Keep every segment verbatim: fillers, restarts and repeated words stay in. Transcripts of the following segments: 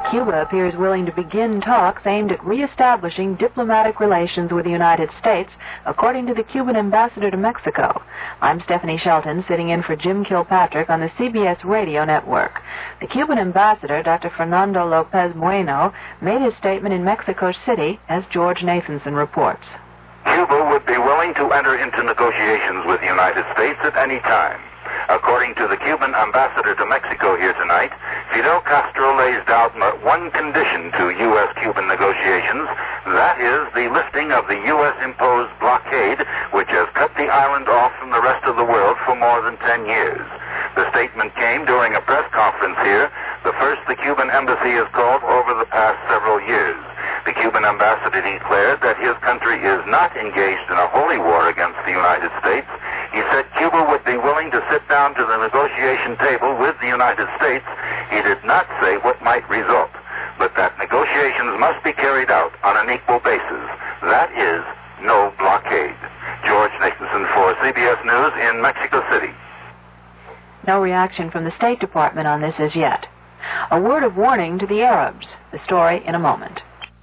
Cuba appears willing to begin talks aimed at reestablishing diplomatic relations with the United States, according to the Cuban ambassador to Mexico. I'm Stephanie Shelton, sitting in for Jim Kilpatrick on the C B S radio network. The Cuban ambassador, Doctor Fernando Lopez Bueno, made his statement in Mexico City, as George Nathanson reports. Cuba would be willing to enter into negotiations with the United States at any time. According to the Cuban ambassador to Mexico here tonight, Fidel Castro lays down one condition to U S Cuban negotiations. That is the lifting of the U S-imposed blockade, which has cut the island off from the rest of the world for more than ten years. The statement came during a press conference here, the first the Cuban embassy has called over the past several years. The Cuban ambassador declared that his country is not engaged in a holy war against the United States. He said Cuba would be willing to sit down to the negotiation table with the United States. He did not say what might result, but that negotiations must be carried out on an equal basis. That is, no blockade. George Nathanson for C B S News in Mexico City. No reaction from the State Department on this as yet. A word of warning to the Arabs. The story in a moment.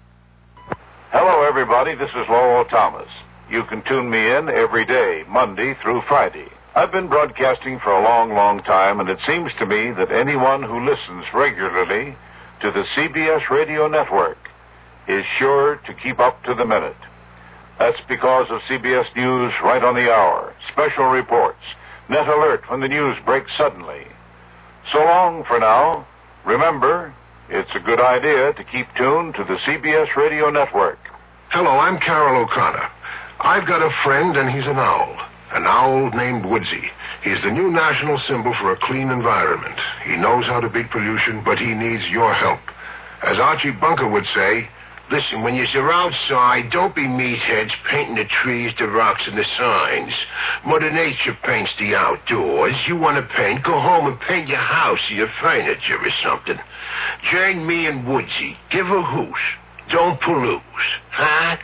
Hello, everybody. This is Lowell Thomas. You can tune me in every day, Monday through Friday. I've been broadcasting for a long, long time, and it seems to me that anyone who listens regularly to the C B S radio network is sure to keep up to the minute. That's because of C B S News right on the hour, special reports, net alert when the news breaks suddenly. So long for now. Remember, it's a good idea to keep tuned to the C B S radio network. Hello, I'm Carol O'Connor. I've got a friend, and he's an owl. An owl named Woodsy. He's the new national symbol for a clean environment. He knows how to beat pollution, but he needs your help. As Archie Bunker would say, listen, when you're outside, don't be meatheads painting the trees, the rocks, and the signs. Mother Nature paints the outdoors. You want to paint, go home and paint your house or your furniture or something. Join me and Woodsy. Give a hoot. Don't pollute. Huh?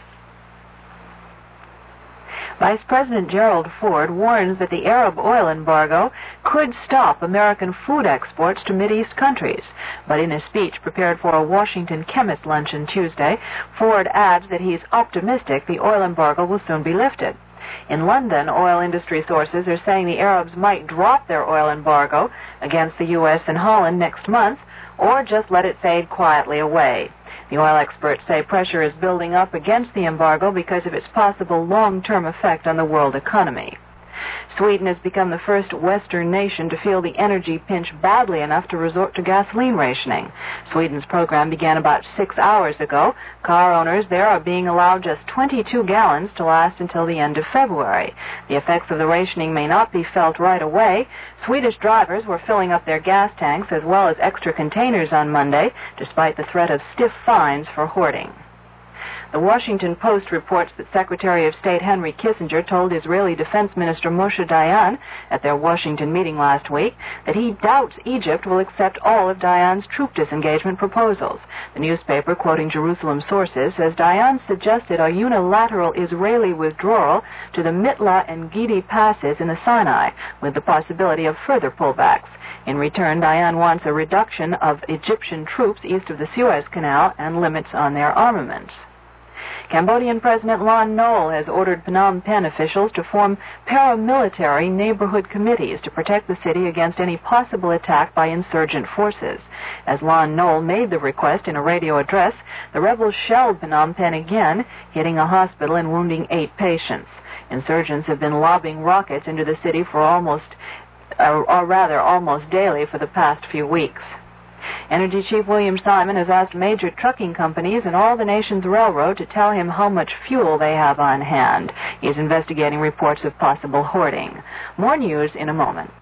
Vice President Gerald Ford warns that the Arab oil embargo could stop American food exports to Mideast countries. But in a speech prepared for a Washington chemist luncheon Tuesday, Ford adds that he's optimistic the oil embargo will soon be lifted. In London, oil industry sources are saying the Arabs might drop their oil embargo against the U S and Holland next month, or just let it fade quietly away. The oil experts say pressure is building up against the embargo because of its possible long-term effect on the world economy. Sweden has become the first Western nation to feel the energy pinch badly enough to resort to gasoline rationing. Sweden's program began about six hours ago. Car owners there are being allowed just twenty-two gallons to last until the end of February. The effects of the rationing may not be felt right away. Swedish drivers were filling up their gas tanks as well as extra containers on Monday, despite the threat of stiff fines for hoarding. The Washington Post reports that Secretary of State Henry Kissinger told Israeli Defense Minister Moshe Dayan at their Washington meeting last week that he doubts Egypt will accept all of Dayan's troop disengagement proposals. The newspaper, quoting Jerusalem sources, says Dayan suggested a unilateral Israeli withdrawal to the Mitla and Gidi passes in the Sinai, with the possibility of further pullbacks. In return, Dayan wants a reduction of Egyptian troops east of the Suez Canal and limits on their armaments. Cambodian President Lon Nol has ordered Phnom Penh officials to form paramilitary neighborhood committees to protect the city against any possible attack by insurgent forces. As Lon Nol made the request in a radio address, the rebels shelled Phnom Penh again, hitting a hospital and wounding eight patients. Insurgents have been lobbing rockets into the city for almost, or, or rather almost daily for the past few weeks. Energy Chief William Simon has asked major trucking companies and all the nation's railroad to tell him how much fuel they have on hand. He's investigating reports of possible hoarding. More news in a moment.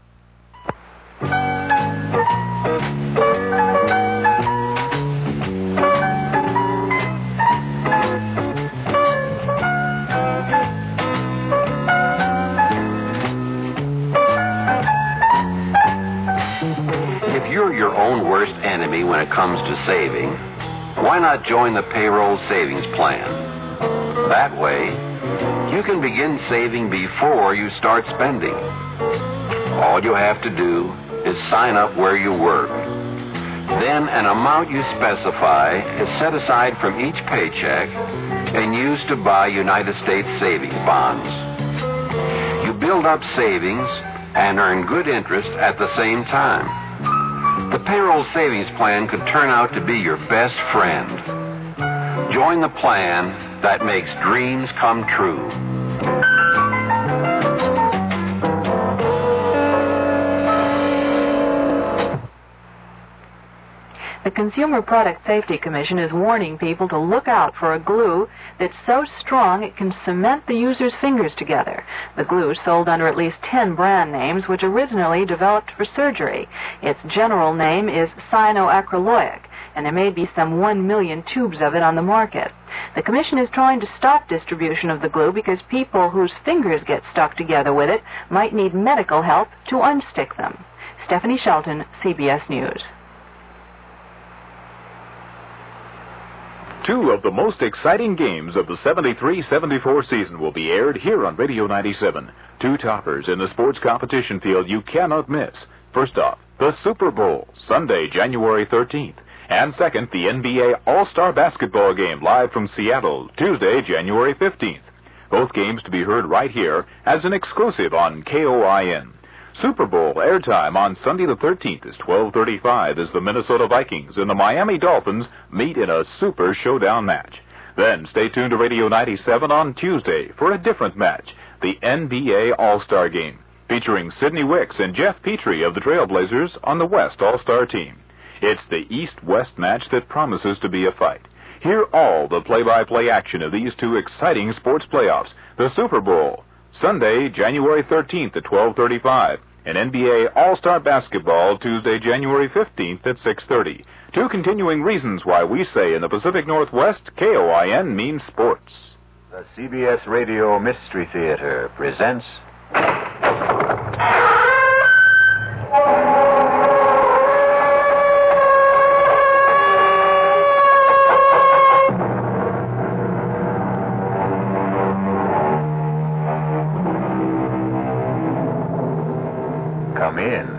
If you're your own worst enemy when it comes to saving, why not join the payroll savings plan? That way, you can begin saving before you start spending. All you have to do is sign up where you work. Then an amount you specify is set aside from each paycheck and used to buy United States savings bonds. You build up savings and earn good interest at the same time. The payroll savings plan could turn out to be your best friend. Join the plan that makes dreams come true. The Consumer Product Safety Commission is warning people to look out for a glue that's so strong it can cement the user's fingers together. The glue, sold under at least ten brand names, which originally developed for surgery. Its general name is cyanoacryloic, and there may be some one million tubes of it on the market. The Commission is trying to stop distribution of the glue because people whose fingers get stuck together with it might need medical help to unstick them. Stephanie Shelton, C B S News. Two of the most exciting games of the seventy-three seventy-four season will be aired here on Radio ninety-seven. Two toppers in the sports competition field you cannot miss. First off, the Super Bowl, Sunday, January thirteenth. And second, the N B A All-Star Basketball Game, live from Seattle, Tuesday, January fifteenth. Both games to be heard right here as an exclusive on K O I N. Super Bowl airtime on Sunday the thirteenth is twelve thirty-five as the Minnesota Vikings and the Miami Dolphins meet in a super showdown match. Then stay tuned to Radio ninety-seven on Tuesday for a different match, the N B A All-Star Game, featuring Sidney Wicks and Jeff Petrie of the Trailblazers on the West All-Star team. It's the East-West match that promises to be a fight. Hear all the play-by-play action of these two exciting sports playoffs. The Super Bowl, Sunday, January thirteenth at twelve thirty-five. And N B A All-Star Basketball, Tuesday, January fifteenth at six thirty. Two continuing reasons why we say in the Pacific Northwest, K O I N means sports. The C B S Radio Mystery Theater presents... Come in.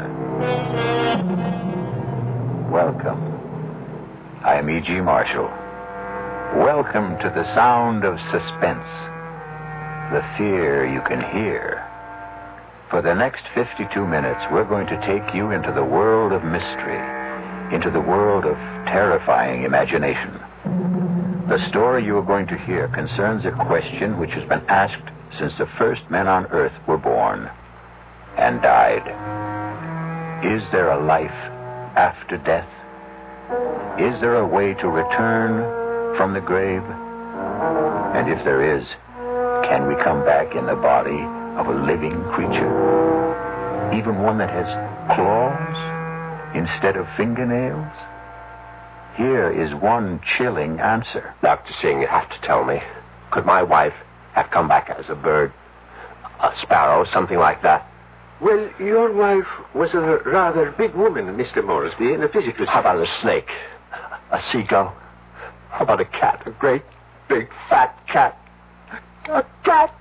Welcome. I am E G Marshall. Welcome to the sound of suspense, the fear you can hear. For the next fifty-two minutes, we're going to take you into the world of mystery, into the world of terrifying imagination. The story you are going to hear concerns a question which has been asked since the first men on Earth were born and died. Is there a life after death? Is there a way to return from the grave? And if there is, can we come back in the body of a living creature? Even one that has claws instead of fingernails? Here is one chilling answer. Doctor Singh, you have to tell me. Could my wife have come back as a bird? A sparrow, something like that? Well, your wife was a rather big woman, Mister Moresby, in a physical sense. How about a snake? A seagull? How about a cat? A great, big, fat cat? A cat?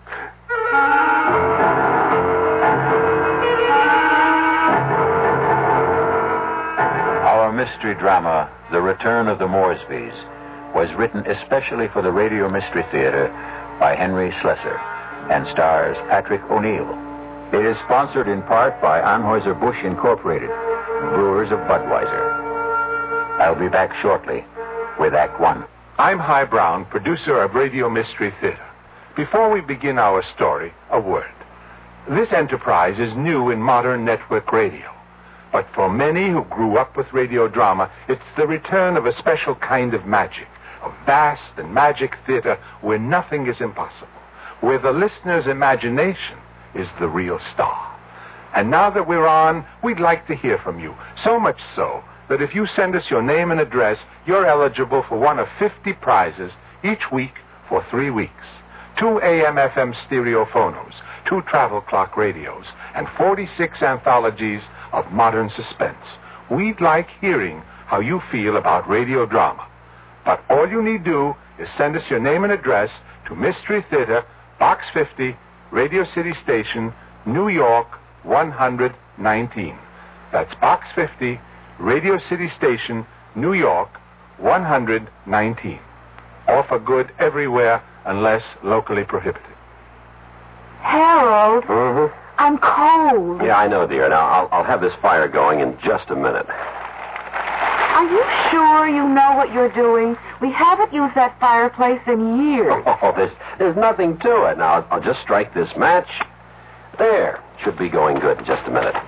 Our mystery drama, The Return of the Moresbys, was written especially for the Radio Mystery Theater by Henry Slesser and stars Patrick O'Neill. It is sponsored in part by Anheuser-Busch Incorporated, brewers of Budweiser. I'll be back shortly with Act One. I'm Hy Brown, producer of Radio Mystery Theater. Before we begin our story, a word. This enterprise is new in modern network radio. But for many who grew up with radio drama, it's the return of a special kind of magic, a vast and magic theater where nothing is impossible, where the listener's imagination is the real star. And now that we're on, we'd like to hear from you. So much so that if you send us your name and address, you're eligible for one of fifty prizes each week for three weeks. Two A M F M stereo phonos, two travel clock radios, and forty-six anthologies of modern suspense. We'd like hearing how you feel about radio drama. But all you need do is send us your name and address to Mystery Theater, Box fifty, Radio City Station, New York, one hundred nineteen. That's Box fifty, Radio City Station, New York, one nineteen. Offer good everywhere unless locally prohibited. Harold, Mm-hmm. I'm cold. Yeah, I know, dear. Now, I'll, I'll have this fire going in just a minute. Are you sure you know what you're doing? We haven't used that fireplace in years. Oh, there's, there's nothing to it. Now, I'll, I'll just strike this match. There. Should be going good in just a minute.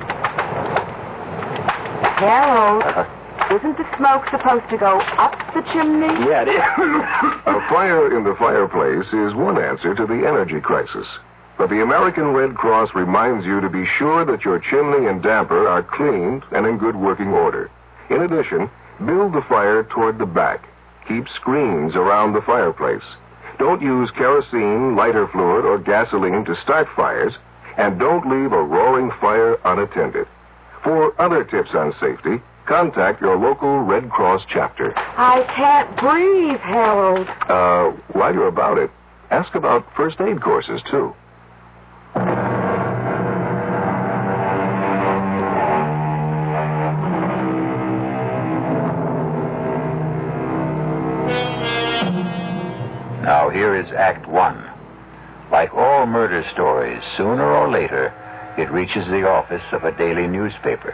Harold, Uh-huh. isn't the smoke supposed to go up the chimney? Yeah, it is. A fire in the fireplace is one answer to the energy crisis. But the American Red Cross reminds you to be sure that your chimney and damper are cleaned and in good working order. In addition, build the fire toward the back. Keep screens around the fireplace. Don't use kerosene, lighter fluid, or gasoline to start fires, and don't leave a roaring fire unattended. For other tips on safety, contact your local Red Cross chapter. I can't breathe, Harold. Uh, while you're about it, ask about first aid courses, too. Now here is Act One. Like all murder stories, sooner or later, it reaches the office of a daily newspaper.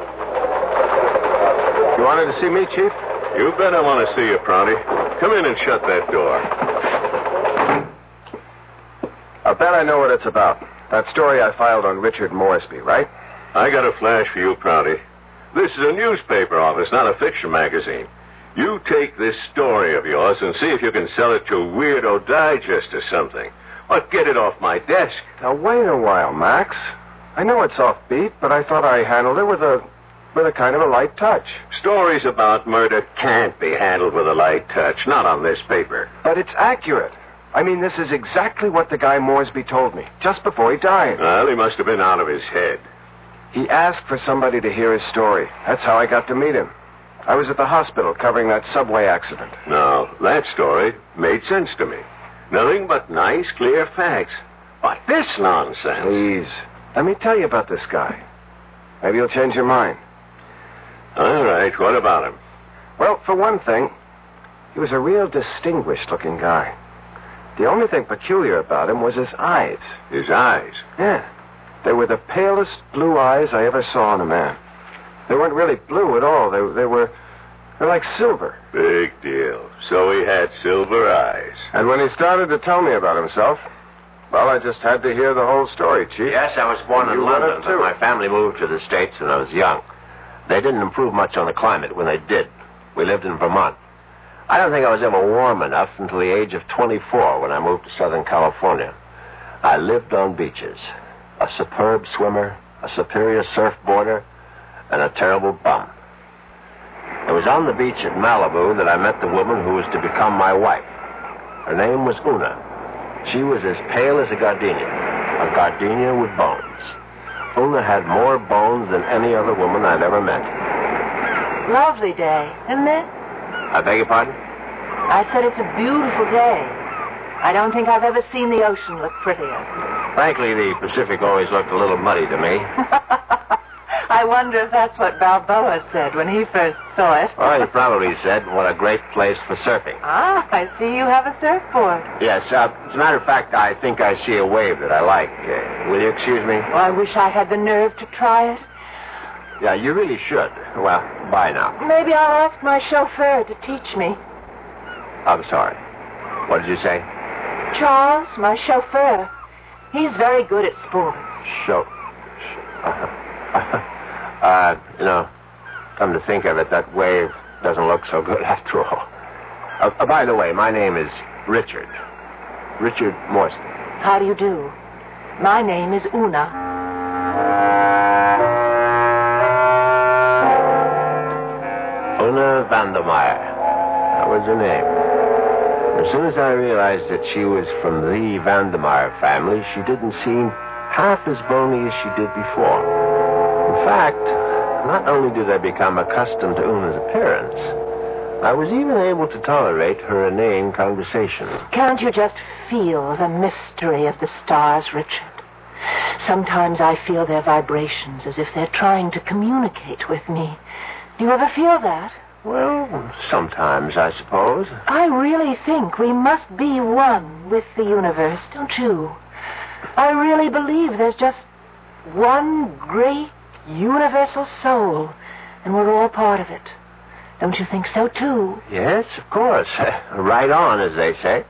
You wanted to see me, Chief? You bet I want to see you, Prouty. Come in and shut that door. I bet I know what it's about. That story I filed on Richard Moresby, right? I got a flash for you, Prouty. This is a newspaper office, not a fiction magazine. You take this story of yours and see if you can sell it to Weirdo Digest or something. Or get it off my desk. Now, wait a while, Max. I know it's offbeat, but I thought I handled it with a with a kind of a light touch. Stories about murder can't be handled with a light touch, not on this paper. But it's accurate. I mean, this is exactly what the guy Moresby told me, just before he died. Well, he must have been out of his head. He asked for somebody to hear his story. That's how I got to meet him. I was at the hospital covering that subway accident. Now, that story made sense to me. Nothing but nice, clear facts. But this nonsense... Please, let me tell you about this guy. Maybe you'll change your mind. All right, what about him? Well, for one thing, he was a real distinguished-looking guy. The only thing peculiar about him was his eyes. His eyes? Yeah. They were the palest blue eyes I ever saw in a man. They weren't really blue at all. They, they were they're like silver. Big deal. So he had silver eyes. And when he started to tell me about himself, well, I just had to hear the whole story, Chief. Yes, I was born in You London, too. but my family moved to the States when I was young. They didn't improve much on the climate when they did. We lived in Vermont. I don't think I was ever warm enough until the age of twenty-four when I moved to Southern California. I lived on beaches. A superb swimmer, a superior surfboarder, and a terrible bum. It was on the beach at Malibu that I met the woman who was to become my wife. Her name was Una. She was as pale as a gardenia, a gardenia with bones. Una had more bones than any other woman I'd ever met. Lovely day, isn't it? I beg your pardon? I said it's a beautiful day. I don't think I've ever seen the ocean look prettier. Frankly, the Pacific always looked a little muddy to me. I wonder if that's what Balboa said when he first saw it. Well, he probably said, what a great place for surfing. Ah, I see you have a surfboard. Yes, uh, as a matter of fact, I think I see a wave that I like. Uh, will you excuse me? Well, I wish I had the nerve to try it. Yeah, you really should. Well, bye now. Maybe I'll ask my chauffeur to teach me. I'm sorry. What did you say? Charles, my chauffeur. He's very good at sports. Show. Uh, you know, come to think of it, that wave doesn't look so good after all. Uh, uh, by the way, my name is Richard. Richard Morrison. How do you do? My name is Una. Una Vandermeyer. That was her name. As soon as I realized that she was from the Vandermeyer family, she didn't seem half as bony as she did before. In fact, not only did I become accustomed to Una's appearance, I was even able to tolerate her inane conversation. Can't you just feel the mystery of the stars, Richard? Sometimes I feel their vibrations as if they're trying to communicate with me. Do you ever feel that? Well, sometimes, I suppose. I really think we must be one with the universe, don't you? I really believe there's just one great universal soul, and we're all part of it. Don't you think so, too? Yes, of course. Right on, as they say.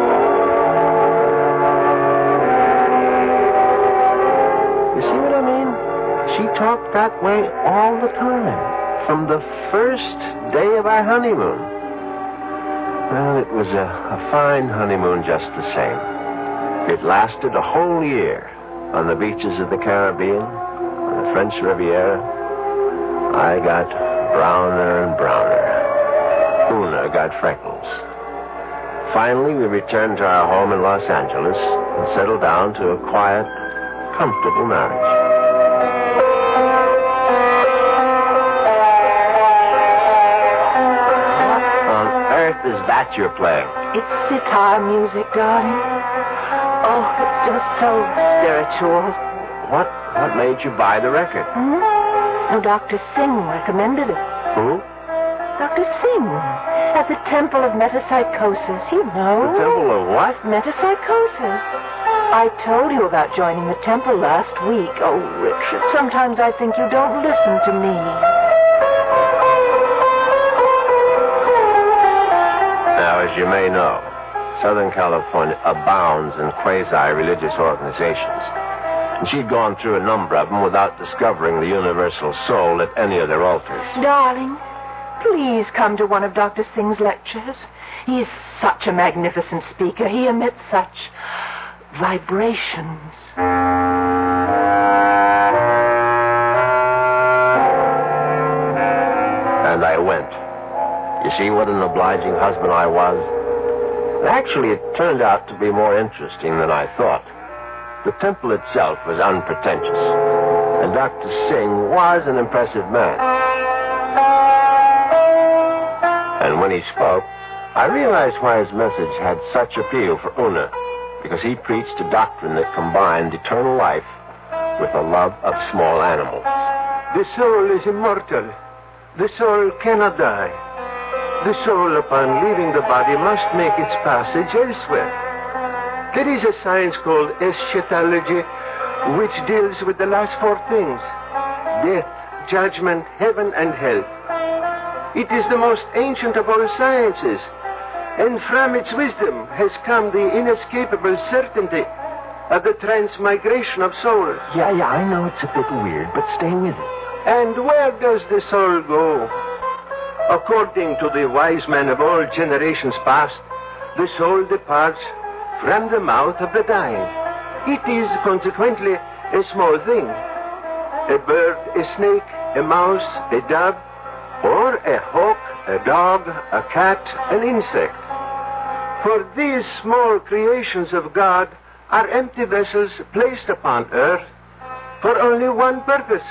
You see what I mean? She talked that way all the time, from the first day of our honeymoon. Well, it was a, a fine honeymoon just the same. It lasted a whole year on the beaches of the Caribbean, on the French Riviera. I got browner and browner. Una got freckles. Finally, we returned to our home in Los Angeles and settled down to a quiet, comfortable marriage. What on earth is that you're playing? It's sitar music, darling. Oh, it's just so spiritual. What what made you buy the record? Hmm? Oh, Doctor Singh recommended it. Who? Doctor Singh, at the Temple of Metapsychosis, you know. The Temple of what? Metapsychosis. I told you about joining the temple last week. Oh, Richard, sometimes I think you don't listen to me. Now, as you may know, Southern California abounds in quasi-religious organizations. And she'd gone through a number of them without discovering the universal soul at any of their altars. Darling, please come to one of Doctor Singh's lectures. He is such a magnificent speaker. He emits such vibrations. And I went. You see what an obliging husband I was? Actually, it turned out to be more interesting than I thought. The temple itself was unpretentious, and Doctor Singh was an impressive man. And when he spoke, I realized why his message had such appeal for Una, because he preached a doctrine that combined eternal life with a love of small animals. The soul is immortal. The soul cannot die. The soul, upon leaving the body, must make its passage elsewhere. There is a science called eschatology, which deals with the last four things: death, judgment, heaven, and hell. It is the most ancient of all sciences, and from its wisdom has come the inescapable certainty of the transmigration of souls. Yeah, yeah, I know it's a bit weird, but stay with it. And where does the soul go? According to the wise men of all generations past, the soul departs from the mouth of the dying. It is consequently a small thing. A bird, a snake, a mouse, a dove, or a hawk, a dog, a cat, an insect. For these small creations of God are empty vessels placed upon earth for only one purpose: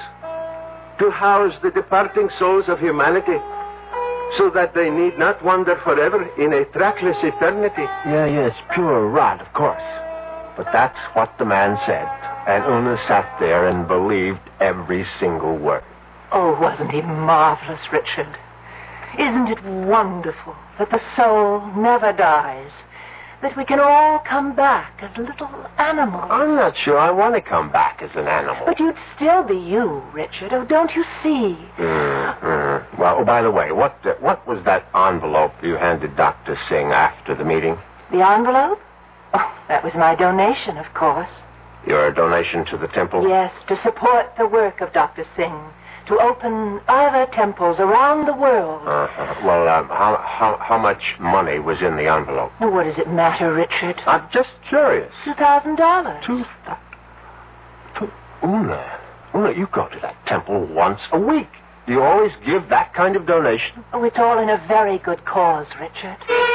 to house the departing souls of humanity, so that they need not wander forever in a trackless eternity. Yeah, yeah, it's pure rot, of course. But that's what the man said, and Una sat there and believed every single word. Oh, wasn't he marvelous, Richard? Isn't it wonderful that the soul never dies? That we can all come back as little animals? I'm not sure I want to come back as an animal. But you'd still be you, Richard. Oh, don't you see? Mm-hmm. Well, oh, by the way, what uh, what was that envelope you handed Doctor Singh after the meeting? The envelope? Oh, that was my donation, of course. Your donation to the temple? Yes, to support the work of Doctor Singh, to open other temples around the world. Uh-huh. Well, uh, how, how how much money was in the envelope? Well, what does it matter, Richard? I'm just curious. Two thousand dollars. Two thousand. Una, Una, you go to that temple once a week. Do you always give that kind of donation? Oh, it's all in a very good cause, Richard.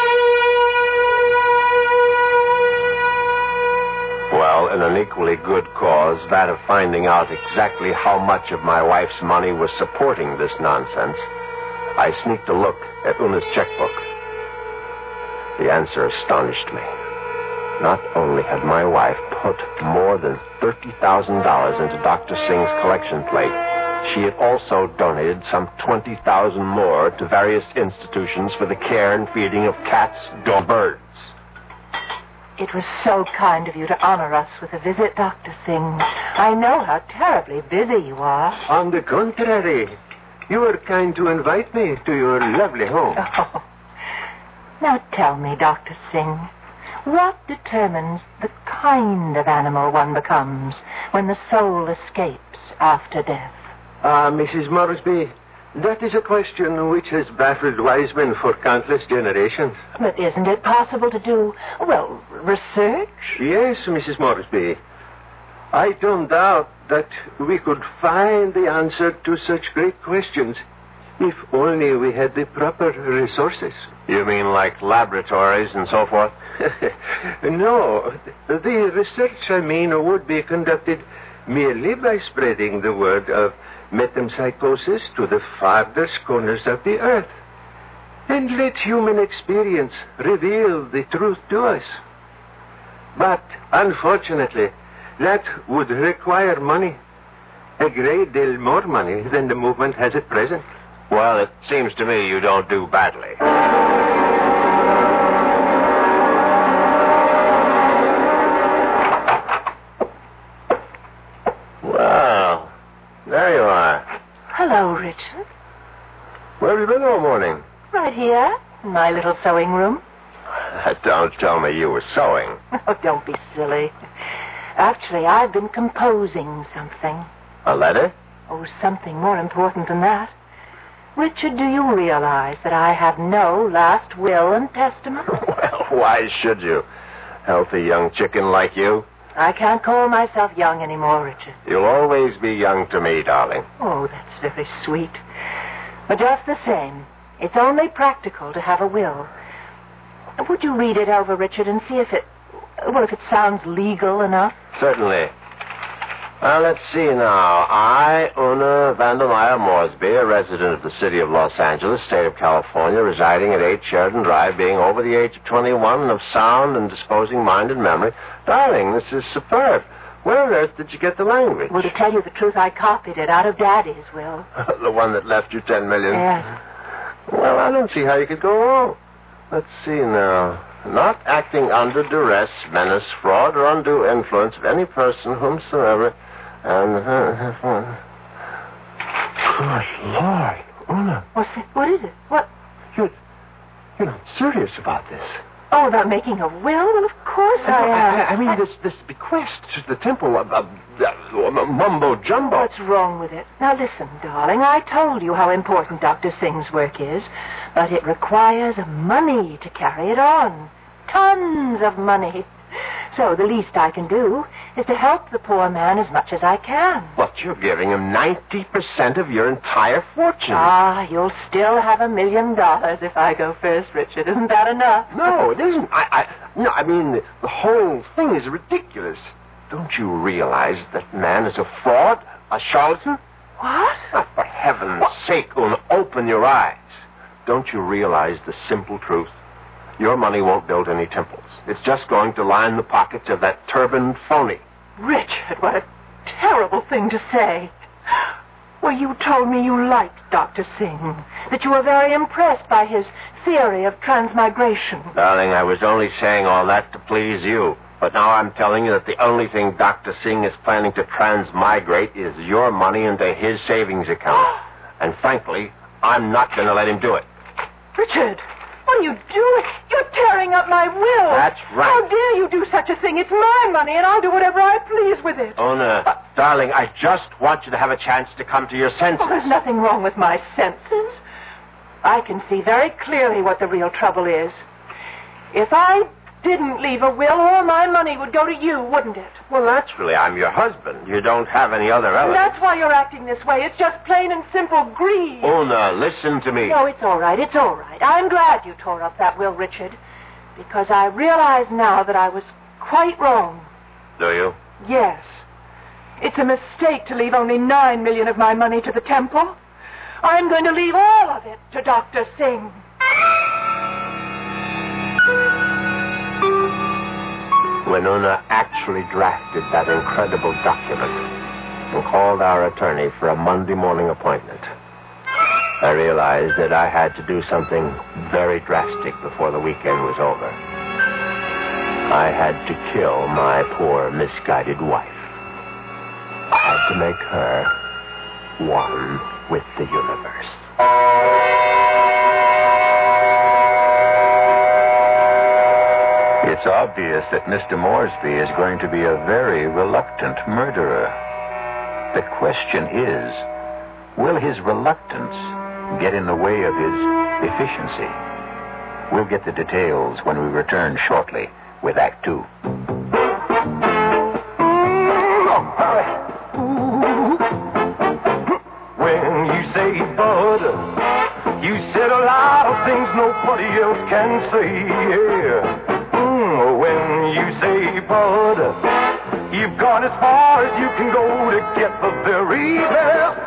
Well, in an equally good cause, that of finding out exactly how much of my wife's money was supporting this nonsense, I sneaked a look at Una's checkbook. The answer astonished me. Not only had my wife put more than thirty thousand dollars into Doctor Singh's collection plate, she had also donated some twenty thousand dollars more to various institutions for the care and feeding of cats, dogs, birds. It was so kind of you to honor us with a visit, Doctor Singh. I know how terribly busy you are. On the contrary, you were kind to invite me to your lovely home. Oh. Now tell me, Doctor Singh, what determines the kind of animal one becomes when the soul escapes after death? Ah, uh, Missus Moresby, that is a question which has baffled wise men for countless generations. But isn't it possible to do, well, research? Yes, Missus Moresby. I don't doubt that we could find the answer to such great questions if only we had the proper resources. You mean like laboratories and so forth? No. The research, I mean, would be conducted merely by spreading the word of metempsychosis to the farthest corners of the earth, and let human experience reveal the truth to us. But, unfortunately, that would require money, a great deal more money than the movement has at present. Well, it seems to me you don't do badly. Well, there you are. Hello, Richard. Where have you been all morning? Right here, in my little sewing room. Don't tell me you were sewing. Oh, don't be silly. Actually, I've been composing something. A letter? Oh, something more important than that. Richard, do you realize that I have no last will and testament? Well, why should you? Healthy young chicken like you. I can't call myself young anymore, Richard. You'll always be young to me, darling. Oh, that's very sweet. But just the same, it's only practical to have a will. Would you read it over, Richard, and see if it, well, if it sounds legal enough? Certainly. Well, let's see now. I, Una Vandermeyer Moresby, a resident of the city of Los Angeles, state of California, residing at eight Sheridan Drive, being over the age of twenty-one and of sound and disposing mind and memory. Darling, this is superb. Where on earth did you get the language? Well, to tell you the truth, I copied it out of Daddy's will. The one that left you ten million? Yes. Well, I don't see how you could go wrong. Let's see now. Not acting under duress, menace, fraud, or undue influence of any person whomsoever... And, uh, good Lord, Una. What's it? What is it? What? You're, you're not serious about this. Oh, about making a will? Well, of course I, I am. I, I mean, I... this this bequest to the temple of, of, of, of mumbo-jumbo. What's wrong with it? Now, listen, darling, I told you how important Doctor Singh's work is, but it requires money to carry it on. Tons of money. So the least I can do is to help the poor man as much as I can. But you're giving him ninety percent of your entire fortune. Ah, you'll still have a million dollars if I go first, Richard. Isn't that enough? No, it isn't. I, I, no, I mean, the, the whole thing is ridiculous. Don't you realize that man is a fraud, a charlatan? What? Oh, for heaven's what? sake, Una, open your eyes. Don't you realize the simple truth? Your money won't build any temples. It's just going to line the pockets of that turbaned phony. Richard, what a terrible thing to say. Well, you told me you liked Doctor Singh, that you were very impressed by his theory of transmigration. Darling, I was only saying all that to please you. But now I'm telling you that the only thing Doctor Singh is planning to transmigrate is your money into his savings account. And frankly, I'm not going to let him do it. Richard! What are you doing? You're tearing up my will. That's right. How dare you do such a thing? It's my money, and I'll do whatever I please with it. Ona, uh, darling, I just want you to have a chance to come to your senses. Oh, there's nothing wrong with my senses. I can see very clearly what the real trouble is. If I didn't leave a will, all my money would go to you, wouldn't it? Well, naturally, I'm your husband. You don't have any other relatives. And that's why you're acting this way. It's just plain and simple greed. Una, listen to me. No, it's all right. It's all right. I'm glad you tore up that will, Richard, because I realize now that I was quite wrong. Do you? Yes. It's a mistake to leave only nine million of my money to the temple. I'm going to leave all of it to Doctor Singh. when Una actually drafted that incredible document and called our attorney for a Monday morning appointment, I realized that I had to do something very drastic before the weekend was over. I had to kill my poor, misguided wife. I had to make her one with the universe. It's obvious that Mister Moresby is going to be a very reluctant murderer. The question is, will his reluctance get in the way of his efficiency? We'll get the details when we return shortly with Act Two. When you say bud, you said a lot of things nobody else can say, yeah. Mm, when you say bud, you've gone as far as you can go to get the very best.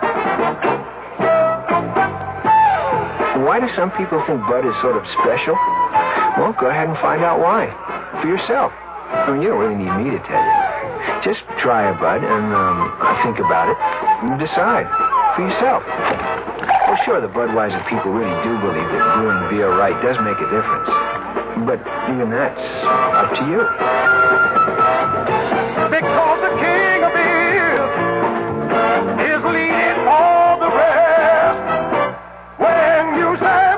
Why do some people think Bud is sort of special? Well, go ahead and find out why. For yourself. I mean, you don't really need me to tell you. Just try a Bud and um, think about it and decide for yourself. Well, sure, the Budweiser people really do believe that brewing beer right does make a difference. But even that's up to you. Because the king of beer is leading all the rest. When you say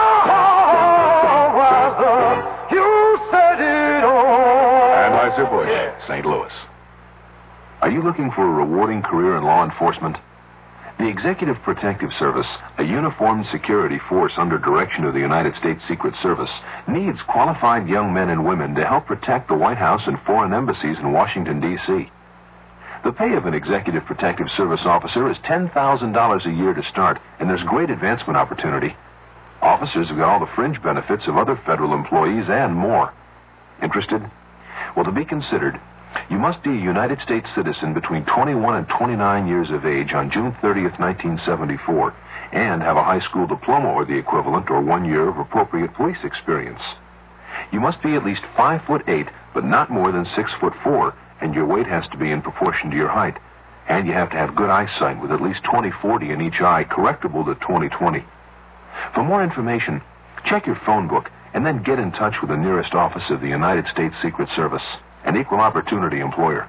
Budweiser, you said it all. Anheuser-Busch, yeah. Saint Louis. Are you looking for a rewarding career in law enforcement? The Executive Protective Service, a uniformed security force under direction of the United States Secret Service, needs qualified young men and women to help protect the White House and foreign embassies in Washington, D C The pay of an Executive Protective Service officer is ten thousand dollars a year to start, and there's great advancement opportunity. Officers have got all the fringe benefits of other federal employees and more. Interested? Well, to be considered, you must be a United States citizen between twenty-one and twenty-nine years of age on June thirtieth, nineteen seventy-four, and have a high school diploma or the equivalent or one year of appropriate police experience. You must be at least five foot eight, but not more than six foot four, and your weight has to be in proportion to your height. And you have to have good eyesight with at least twenty forty in each eye, correctable to twenty twenty. For more information, check your phone book and then get in touch with the nearest office of the United States Secret Service, an equal opportunity employer.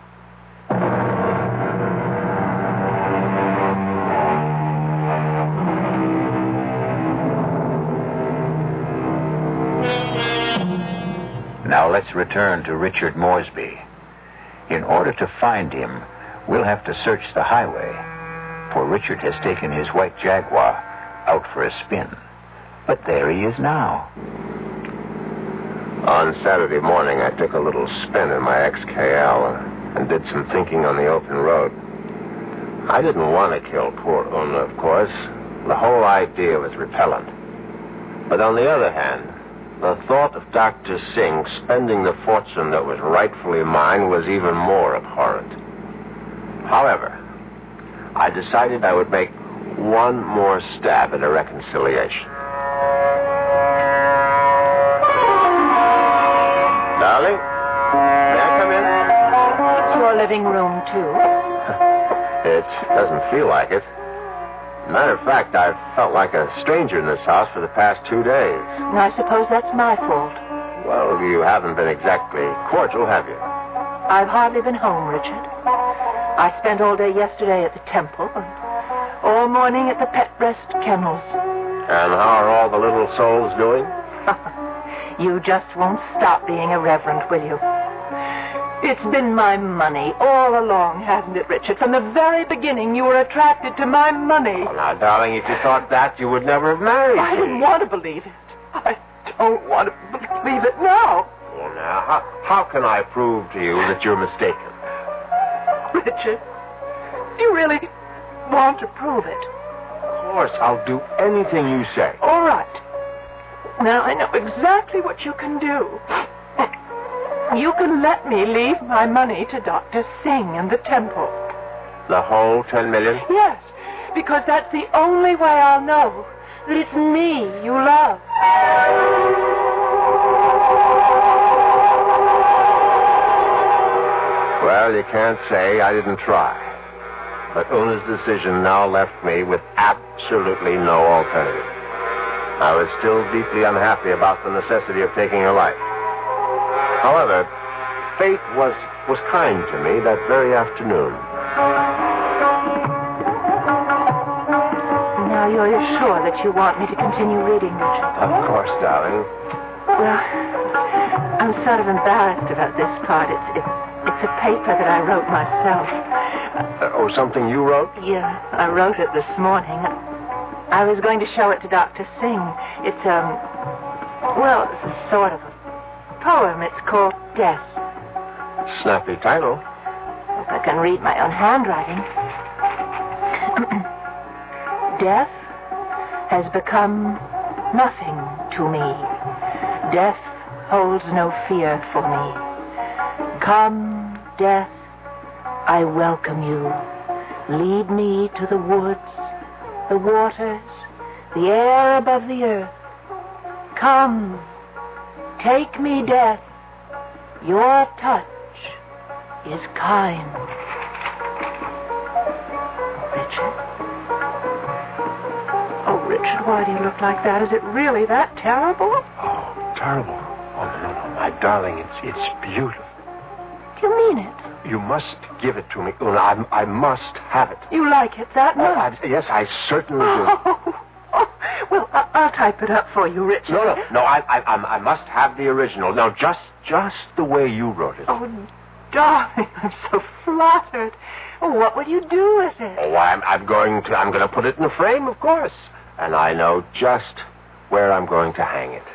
Now let's return to Richard Moresby. In order to find him, we'll have to search the highway, for Richard has taken his white Jaguar out for a spin. But there he is now. On Saturday morning, I took a little spin in my X K L and did some thinking on the open road. I didn't want to kill poor Una, of course. The whole idea was repellent. But on the other hand, the thought of Doctor Singh spending the fortune that was rightfully mine was even more abhorrent. However, I decided I would make one more stab at a reconciliation. Darling, may I come in? It's your living room, too. It doesn't feel like it. Matter of fact, I've felt like a stranger in this house for the past two days. I suppose that's my fault. Well, you haven't been exactly cordial, have you? I've hardly been home, Richard. I spent all day yesterday at the temple and all morning at the Pet Breast Kennels. And how are all the little souls doing? You just won't stop being irreverent, will you? It's been my money all along, hasn't it, Richard? From the very beginning, you were attracted to my money. Oh, now, darling, if you thought that, you would never have married me. I didn't want to believe it. I don't want to believe it now. Well, now, how, how can I prove to you that you're mistaken? Richard, you really want to prove it? Of course, I'll do anything you say. All right. Now, I know exactly what you can do. You can let me leave my money to Doctor Singh and the temple. The whole ten million? Yes, because that's the only way I'll know that it's me you love. Well, you can't say I didn't try. But Una's decision now left me with absolutely no alternative. I was still deeply unhappy about the necessity of taking her life. However, fate was, was kind to me that very afternoon. Now you're sure that you want me to continue reading, Richard? Of course, darling. Well, I'm sort of embarrassed about this part. It's, it's, it's a paper that I wrote myself. Uh, oh, something you wrote? Yeah, I wrote it this morning. I was going to show it to Doctor Singh. It's, um, well, it's a sort of a poem. It's called Death. Snappy title. Hope I can read my own handwriting. Death has become nothing to me. Death holds no fear for me. Come, death, I welcome you. Lead me to the woods, the waters, the air above the earth. Come, take me, death. Your touch is kind. Richard? Oh, Richard, why do you look like that? Is it really that terrible? Oh, terrible. Oh, no, no, no, my darling, it's, it's beautiful. Do you mean it? You must give it to me, Una. I, I must have it. You like it that much? Uh, I, yes, I certainly do. Oh, oh, well, I, I'll type it up for you, Richard. No, no, no. I, I, I must have the original. Now, just, just the way you wrote it. Oh, darling, I'm so flattered. Oh, what will you do with it? Oh, I'm, I'm going to, I'm going to put it in a frame, of course, and I know just where I'm going to hang it.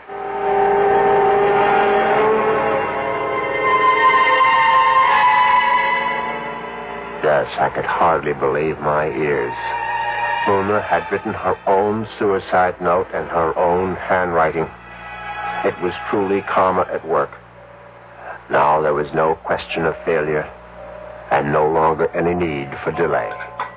Yes, I could hardly believe my ears. Una had written her own suicide note in her own handwriting. It was truly karma at work. Now there was no question of failure, and no longer any need for delay.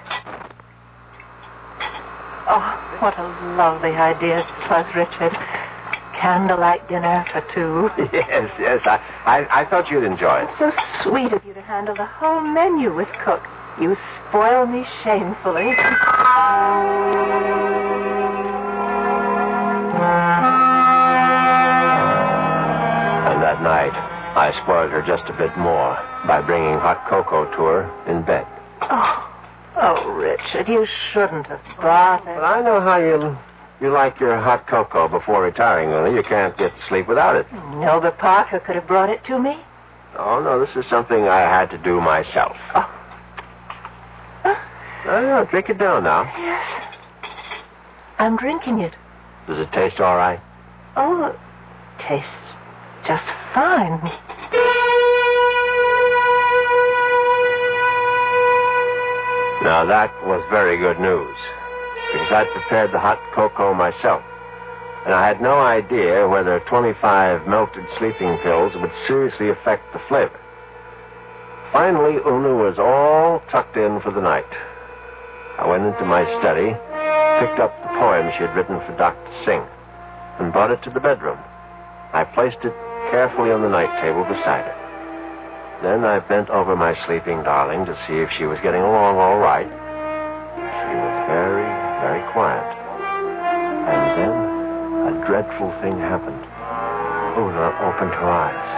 Oh, what a lovely idea it was, Richard. Candlelight dinner for two. Yes, yes, I, I, I thought you'd enjoy it. So sweet of you to handle the whole menu with cook. You spoil me shamefully. And that night, I spoiled her just a bit more by bringing hot cocoa to her in bed. Oh, oh, Richard, you shouldn't have brought it. But I know how you you like your hot cocoa before retiring, Una. You can't get to sleep without it. No, but Parker could have brought it to me. Oh, no, this is something I had to do myself. Oh. Oh, no, drink it down now. Yes. I'm drinking it. Does it taste all right? Oh, it tastes just fine. Now, that was very good news, because I'd prepared the hot cocoa myself, and I had no idea whether twenty-five melted sleeping pills would seriously affect the flavor. Finally, Una was all tucked in for the night. I went into my study, picked up the poem she had written for Doctor Singh, and brought it to the bedroom. I placed it carefully on the night table beside her. Then I bent over my sleeping darling to see if she was getting along all right. She was very, very quiet. And then a dreadful thing happened. Una opened her eyes.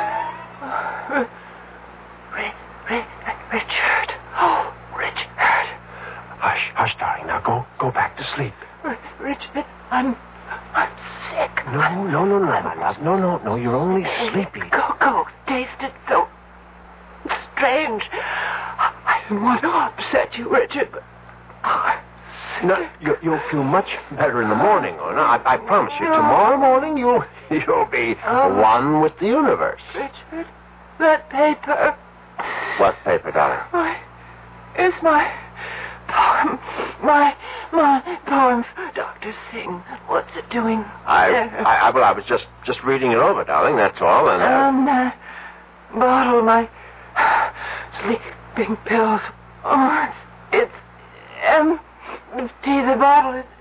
Richard. Oh, Richard. Hush, hush, darling. Now go, go back to sleep. Richard, I'm, I'm sick. No, no, no, no, my love. No, no, no. You're only sleepy. Cocoa tasted so strange. I didn't want to upset you, Richard, but oh, no, you, you'll feel much better in the morning, Una. I, I promise you. Tomorrow morning, you'll you'll be oh. one with the universe. Richard, that paper. What paper, darling? My, it's my poem. My my poem for Doctor Singh. What's it doing? I, I, I well, I was just just reading it over, darling. That's all. And uh... um, that bottle, my sleeping pills. Oh, it's it's empty. The bottle is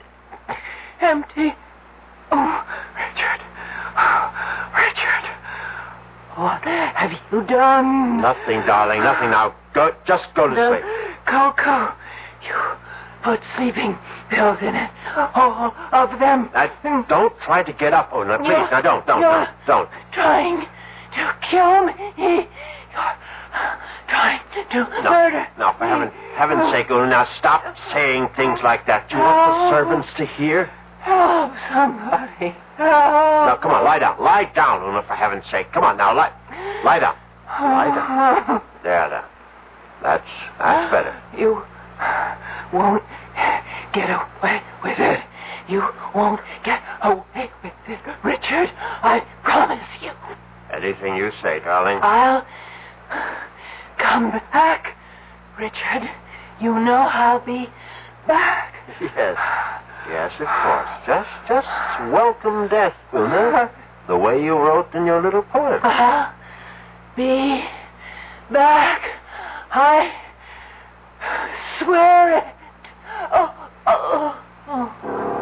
empty. Oh, Richard. Oh, Richard. What have you done? Nothing, darling, nothing now. Go, just go to the sleep. Cocoa. You put sleeping pills in it. All of them. Uh, don't try to get up, Una. Please, You're, now don't, don't, you're don't, don't. Trying to kill me. You're trying to no, murder. No, for heaven, heaven's sake, Una, now stop saying things like that. Do you want the servants to hear? Help somebody. Help. Now, come on, lie down. Lie down, Una, for heaven's sake. Come on, now, lie, lie down. Lie down. There, there. That's, that's better. You won't get away with it. You won't get away with it, Richard. I promise you. Anything you say, darling. I'll come back, Richard. You know I'll be back. Yes. Yes, of course. Just, just welcome death, Una. The way you wrote in your little poem. I'll be back. I swear it. Oh, oh, oh.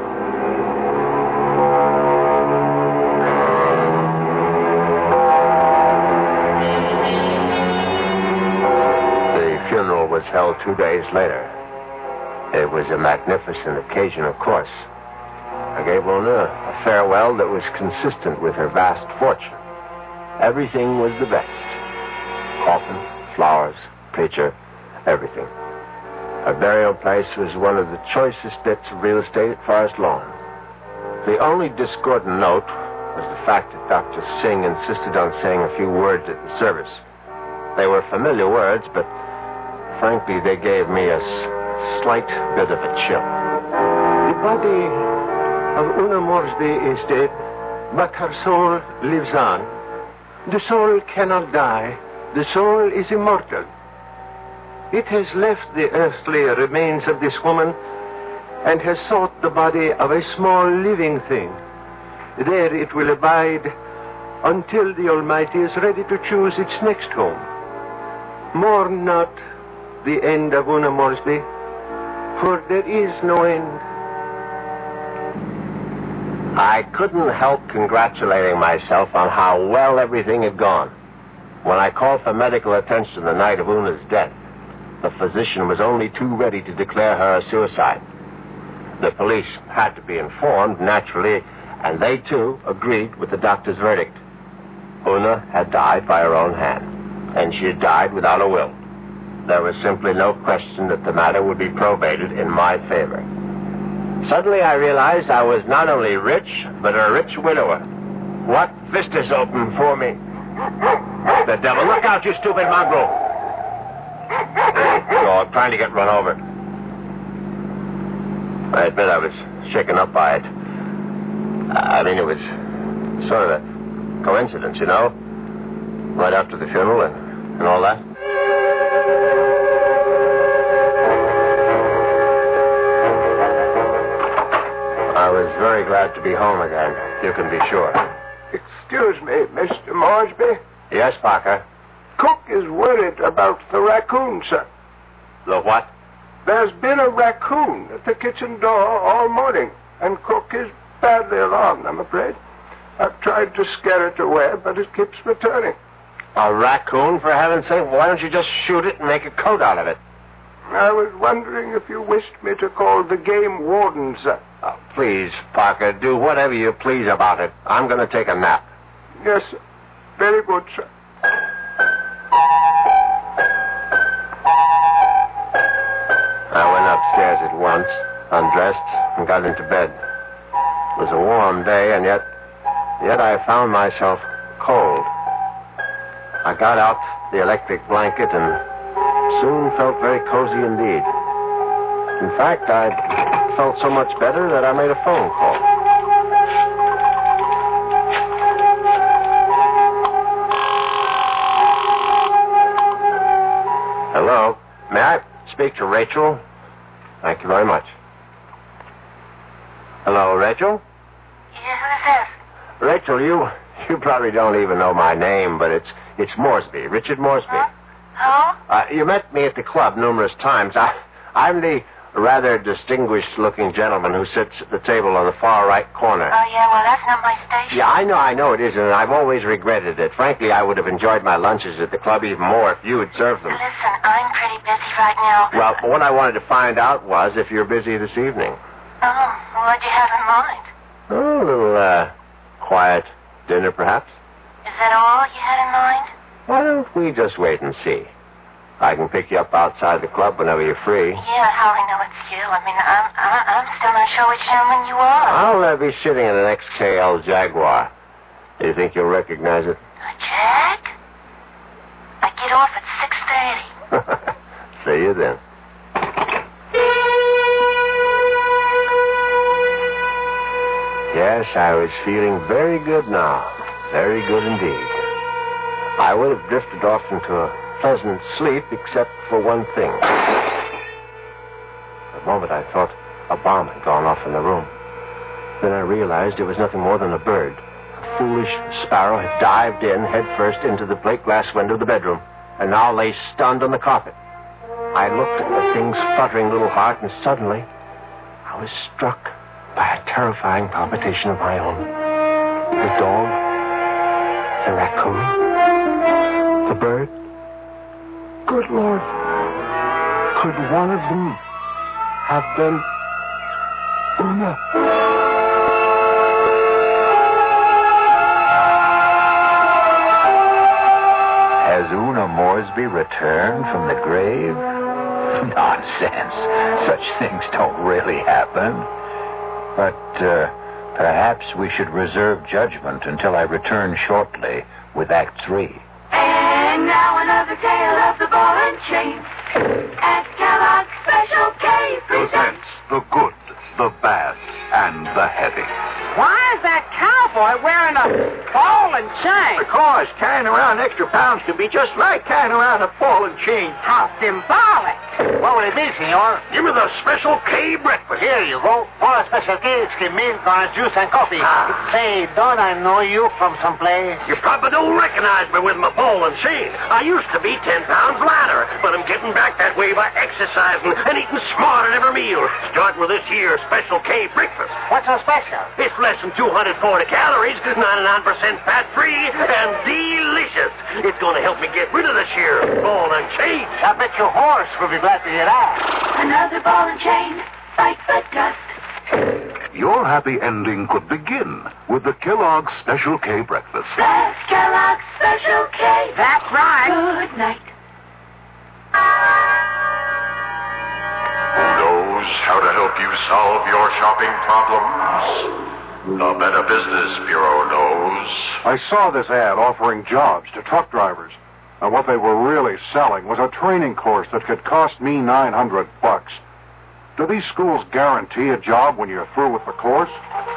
The funeral was held two days later. It was a magnificent occasion, of course. I gave Una a farewell that was consistent with her vast fortune. Everything was the best. Coffin, flowers, preacher, everything. Her burial place was one of the choicest bits of real estate at Forest Lawn. The only discordant note was the fact that Doctor Singh insisted on saying a few words at the service. They were familiar words, but frankly, they gave me a s- slight bit of a chill. The body of Una Moresby is dead, but her soul lives on. The soul cannot die. The soul is immortal. It has left the earthly remains of this woman and has sought the body of a small living thing. There it will abide until the Almighty is ready to choose its next home. Mourn not the end of Una Moresby, for there is no end. I couldn't help congratulating myself on how well everything had gone. When I called for medical attention the night of Una's death, the physician was only too ready to declare her a suicide. The police had to be informed, naturally, and they, too, agreed with the doctor's verdict. Una had died by her own hand, and she had died without a will. There was simply no question that the matter would be probated in my favor. Suddenly I realized I was not only rich, but a rich widower. What vistas opened for me? The devil. Look out, you stupid mongrel. Dog trying to get run over. I admit I was shaken up by it. I mean, it was sort of a coincidence, you know? Right after the funeral and, and all that. I was very glad to be home again, you can be sure. Excuse me, Mister Moresby. Yes, Parker? Cook is worried about the raccoon, sir. The what? There's been a raccoon at the kitchen door all morning, and Cook is badly alarmed, I'm afraid. I've tried to scare it away, but it keeps returning. A raccoon, for heaven's sake? Why don't you just shoot it and make a coat out of it? I was wondering if you wished me to call the game warden, sir. Oh, please, Parker, do whatever you please about it. I'm going to take a nap. Yes, sir. Very good, sir. I went upstairs at once, undressed, and got into bed. It was a warm day, and yet, yet I found myself cold. I got out the electric blanket and soon felt very cozy indeed. In fact, I felt so much better that I made a phone call. Hello? May I speak to Rachel? Thank you very much. Hello, Rachel? Yeah, who's this? Rachel, you you probably don't even know my name, but it's it's Moresby, Richard Moresby. Huh? Who? Uh, you met me at the club numerous times. I, I'm the a rather distinguished-looking gentleman who sits at the table on the far right corner. Oh, yeah, well, that's not my station. Yeah, I know, I know it isn't, and I've always regretted it. Frankly, I would have enjoyed my lunches at the club even more if you had served them. Listen, I'm pretty busy right now. Well, what I wanted to find out was if you're busy this evening. Oh, what'd you have in mind? Oh, a little, uh, quiet dinner, perhaps? Is that all you had in mind? Why don't we just wait and see? I can pick you up outside the club whenever you're free. Yeah, I hardly know it's you. I mean, I'm, I'm still not sure which gentleman you are. I'll uh, be sitting in an X K L Jaguar. Do you think you'll recognize it? A Jag? I get off at six thirty. See you then. Yes, I was feeling very good now. Very good indeed. I would have drifted off into a pleasant sleep except for one thing. For a moment I thought a bomb had gone off in the room. Then I realized it was nothing more than a bird. A foolish sparrow had dived in headfirst into the plate glass window of the bedroom and now lay stunned on the carpet. I looked at the thing's fluttering little heart, and suddenly I was struck by a terrifying palpitation of my own. The dog, the raccoon, the bird. Good Lord, could one of them have been Una? Has Una Moresby returned from the grave? Nonsense. Such things don't really happen. But uh, perhaps we should reserve judgment until I return shortly with Act Three. And now another tale of the ball and chain. At Kellogg's Special K presents the good, the bad, and the heavy. Why is that cowboy wearing a ball and chain? Because carrying around extra pounds can be just like carrying around a ball and chain. How symbolic. What will it be, senor? Give me the Special K breakfast. Here you go. For a Special K, it's milk, orange juice, and coffee. Ah. Say, don't I know you from someplace? You probably don't recognize me with my ball and chain. I used to be ten pounds lighter, but I'm getting back that way by exercising and eating smart at every meal. Starting with this here Special K breakfast. What's so special? It's less than two hundred forty calories, ninety-nine percent fat-free, and delicious. It's going to help me get rid of this here ball and chain. I bet your horse will be glad to hear that. another ball and chain. Fight but dust. Your happy ending could begin with the Kellogg's Special K breakfast. That's Kellogg's Special K. That's right. Good night. Who knows how to help you solve your shopping problems? The Better Business Bureau knows. I saw this ad offering jobs to truck drivers. And what they were really selling was a training course that could cost me nine hundred bucks. Do these schools guarantee a job when you're through with the course?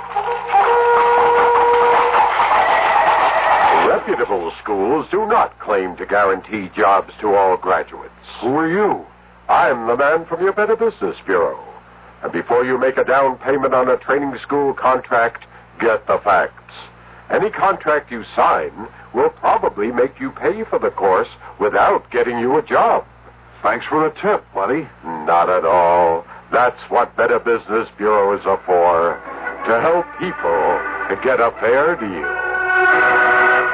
Reputable schools do not claim to guarantee jobs to all graduates. Who are you? I'm the man from your Better Business Bureau. And before you make a down payment on a training school contract, get the facts. Any contract you sign will probably make you pay for the course without getting you a job. Thanks for the tip, buddy. Not at all. That's what Better Business Bureaus are for, to help people get a fair deal.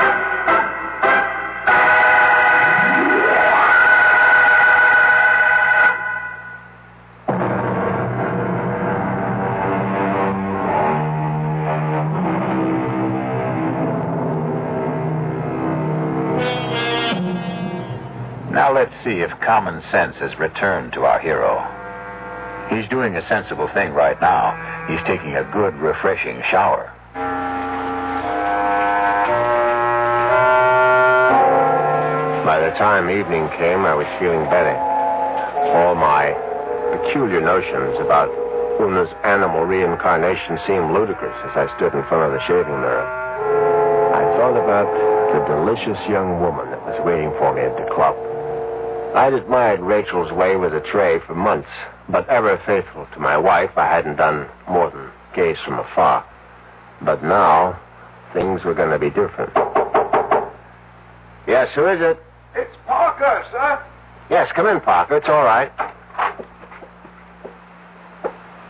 Now let's see if common sense has returned to our hero. He's doing a sensible thing right now. He's taking a good, refreshing shower. By the time evening came, I was feeling better. All my peculiar notions about Una's animal reincarnation seemed ludicrous as I stood in front of the shaving mirror. I thought about the delicious young woman that was waiting for me at the club. I'd admired Rachel's way with a tray for months, but ever faithful to my wife, I hadn't done more than gaze from afar. But now, things were going to be different. Yes, who is it? It's Parker, sir. Yes, come in, Parker. It's all right.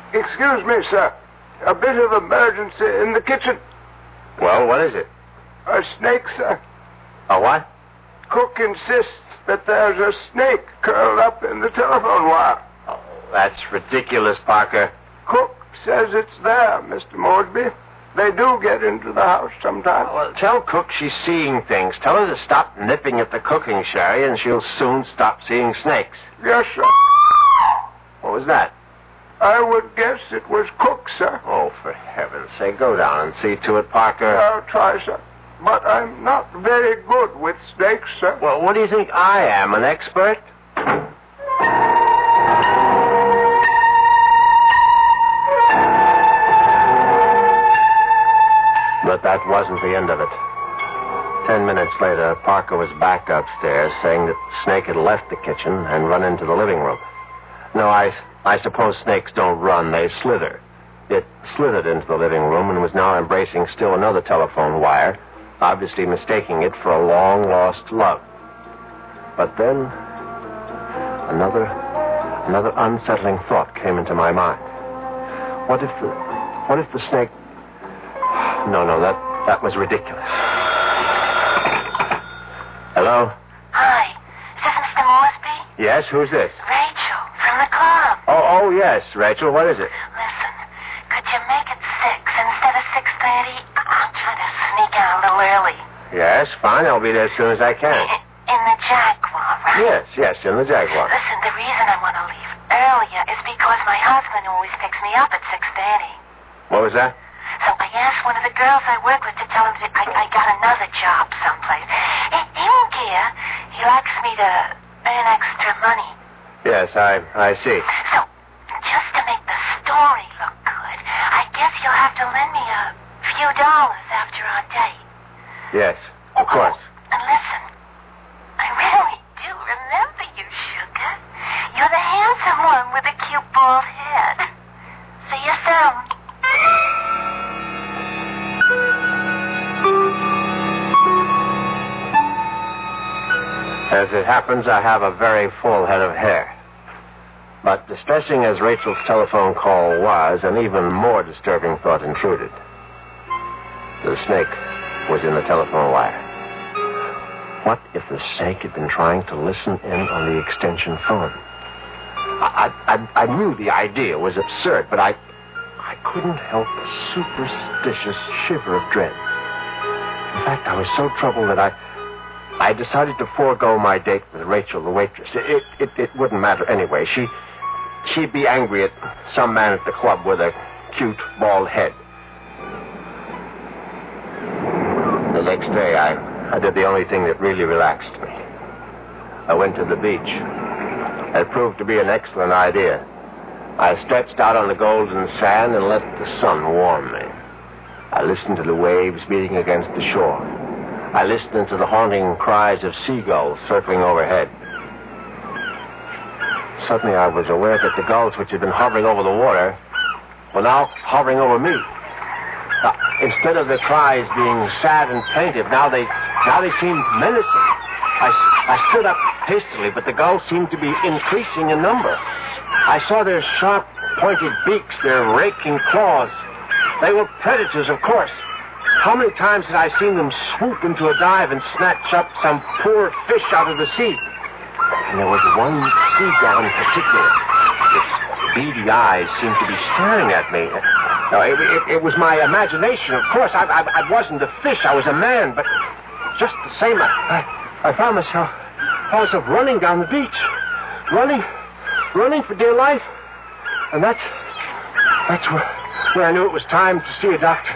Excuse me, sir. A bit of emergency in the kitchen. Well, what is it? A snake, sir. A what? Cook insists that there's a snake curled up in the telephone wire. Oh, that's ridiculous, Parker. Cook says it's there, Mister Mosby. They do get into the house sometimes. Well, tell Cook she's seeing things. Tell her to stop nipping at the cooking sherry, and she'll soon stop seeing snakes. Yes, sir. What was that? I would guess it was Cook, sir. Oh, for heaven's sake, go down and see to it, Parker. I'll try, sir. But I'm not very good with snakes, sir. Well, what do you think I am, an expert? But that wasn't the end of it. Ten minutes later, Parker was back upstairs saying that the snake had left the kitchen and run into the living room. No, I, I suppose snakes don't run, they slither. It slithered into the living room and was now embracing still another telephone wire, obviously mistaking it for a long-lost love. But then, another, another unsettling thought came into my mind. What if the, what if the snake... No, no, that, that was ridiculous. Hello? Hi. Is this Mister Mosby? Yes, who's this? Rachel, from the club. Oh, oh, yes, Rachel, what is it? Listen, could you make it six instead of six thirty? I'm trying to sneak out a little early. Yes, fine, I'll be there as soon as I can. In the Jaguar, right? Yes, yes, in the Jaguar. Listen, the reason I want to leave earlier is because my husband always picks me up at six thirty. What was that? So I asked one of the girls I work with to tell him that I, I got another job someplace. He, he won't care. He likes me to earn extra money. Yes, I, I see. So, just to make the story look good, I guess you'll have to lend me a few dollars after our date. Yes, of course. Oh, and listen, I really do remember you, Sugar. You're the handsome one with the cute bald head. See you soon. As it happens, I have a very full head of hair. But distressing as Rachel's telephone call was, an even more disturbing thought intruded. The snake was in the telephone wire. What if the snake had been trying to listen in on the extension phone? I, I, I knew the idea was absurd, but I, I couldn't help a superstitious shiver of dread. In fact, I was so troubled that I... I decided to forego my date with Rachel, the waitress. It, it, it wouldn't matter anyway. She, she'd be angry at some man at the club with a cute, bald head. The next day, I, I did the only thing that really relaxed me. I went to the beach. It proved to be an excellent idea. I stretched out on the golden sand and let the sun warm me. I listened to the waves beating against the shore. I listened to the haunting cries of seagulls circling overhead. Suddenly I was aware that the gulls which had been hovering over the water were now hovering over me. Uh, instead of the cries being sad and plaintive, now they now they seemed menacing. I, I stood up hastily, but the gulls seemed to be increasing in number. I saw their sharp, pointed beaks, their raking claws. They were predators, of course. How many times had I seen them swoop into a dive and snatch up some poor fish out of the sea? And there was one seagull in particular. Its beady eyes seemed to be staring at me. No, it, it, it was my imagination, of course. I, I, I wasn't a fish. I was a man. But just the same, I, I, I found myself, found myself running down the beach. Running, running for dear life. And that's, that's where, where I knew it was time to see a doctor.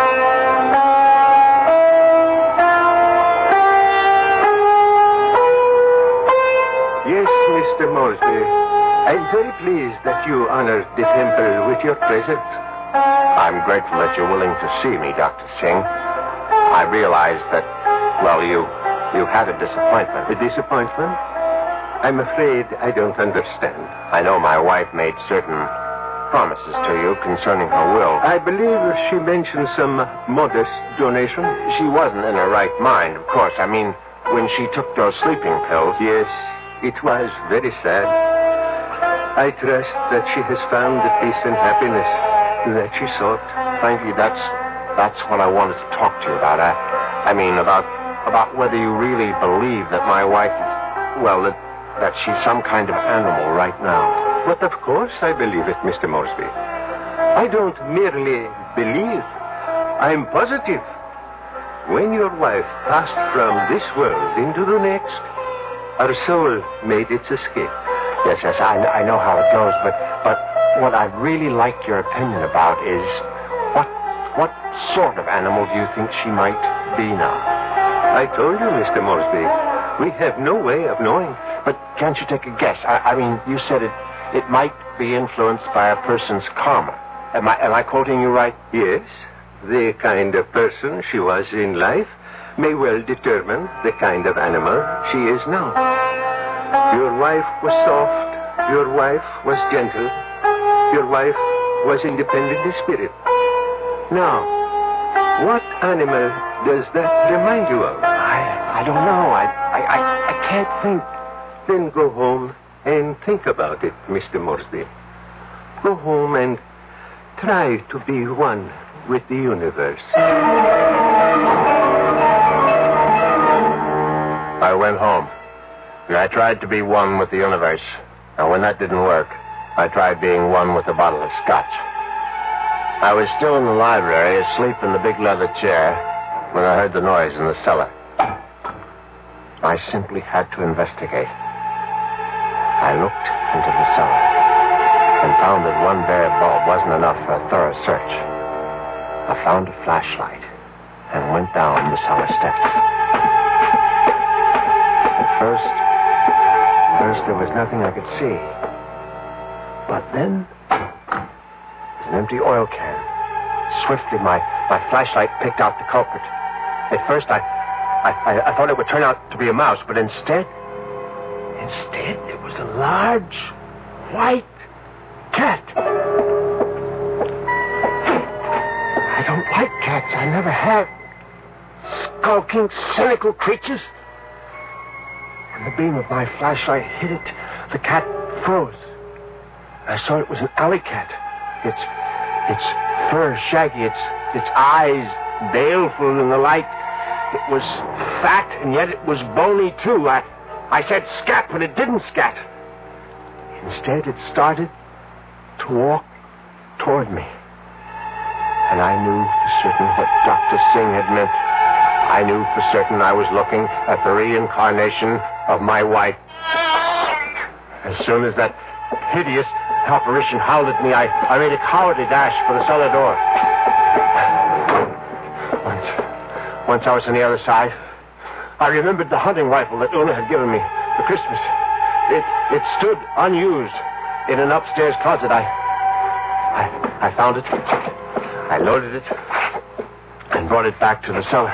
Yes, Mister Mosby. I'm very pleased that you honored the temple with your presence. I'm grateful that you're willing to see me, Doctor Singh. I realize that, well, you you had a disappointment. A disappointment? I'm afraid I don't understand. I know my wife made certain promises to you concerning her will. I believe she mentioned some modest donation. She wasn't in her right mind, of course. I mean, when she took those sleeping pills. Yes, it was very sad. I trust that she has found the peace and happiness that she sought. Frankly, that's that's what I wanted to talk to you about. I, I mean, about about whether you really believe that my wife is, well, that, that she's some kind of animal right now. But of course I believe it, Mister Moresby. I don't merely believe. I'm positive. When your wife passed from this world into the next, her soul made its escape. Yes, yes, I, I know how it goes, but but what I'd really like your opinion about is what what sort of animal do you think she might be now? I told you, Mister Moresby, we have no way of knowing. But can't you take a guess? I, I mean, you said it it might be influenced by a person's karma. Am I am I quoting you right? Yes. The kind of person she was in life may well determine the kind of animal she is now. Your wife was soft. Your wife was gentle. Your wife was independent in spirit. Now, what animal does that remind you of? I I don't know. I I I, I can't think. Then go home and think about it, Mister Moresby. Go home and try to be one with the universe. I went home. I tried to be one with the universe. And when that didn't work, I tried being one with a bottle of scotch. I was still in the library, asleep in the big leather chair, when I heard the noise in the cellar. I simply had to investigate. I looked into the cellar and found that one bare bulb wasn't enough for a thorough search. I found a flashlight and went down the cellar steps. At first, first there was nothing I could see. But then, there's an empty oil can. Swiftly, my, my flashlight picked out the culprit. At first, I, I, I thought it would turn out to be a mouse, but instead, instead, it was a large, white cat. I don't like cats. I never have. Skulking, cynical creatures. When the beam of my flashlight hit it, the cat froze. I saw it was an alley cat. Its, its fur shaggy, its, its eyes baleful in the light. It was fat, and yet it was bony, too. I, I said scat, but it didn't scat. Instead, it started to walk toward me. And I knew for certain what Doctor Singh had meant. I knew for certain I was looking at the reincarnation of my wife. As soon as that hideous apparition howled at me, I, I made a cowardly dash for the cellar door. Once, once I was on the other side, I remembered the hunting rifle that Una had given me for Christmas. It, it stood unused in an upstairs closet. I, I, I found it. I loaded it and brought it back to the cellar.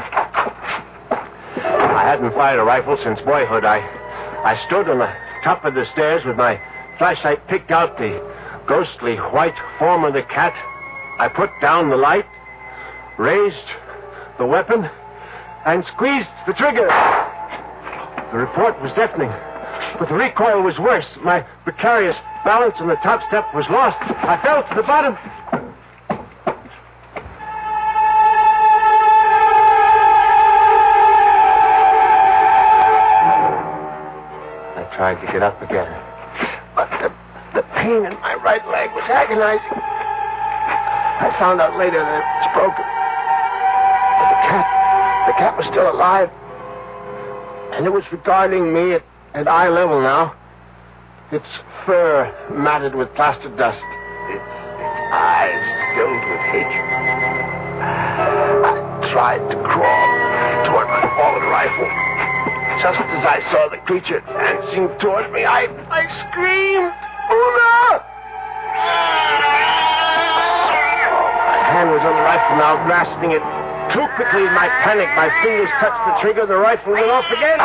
I hadn't fired a rifle since boyhood. I, I stood on the top of the stairs with my flashlight, picked out the ghostly white form of the cat. I put down the light, raised the weapon, and squeezed the trigger. The report was deafening, but the recoil was worse. My precarious balance on the top step was lost. I fell to the bottom. I tried to get up again, but the, the pain in my right leg was agonizing. I found out later that it was broken. But the cat, the cat was still alive, and it was regarding me at, at eye level now. Its fur matted with plaster dust, its, its eyes filled with hatred. I tried to crawl toward my fallen rifle. Just as I saw the creature advancing toward me, I, I screamed, Una! My hand was on the rifle now, grasping it. Too quickly in my panic, my fingers touched the trigger, the rifle went off again.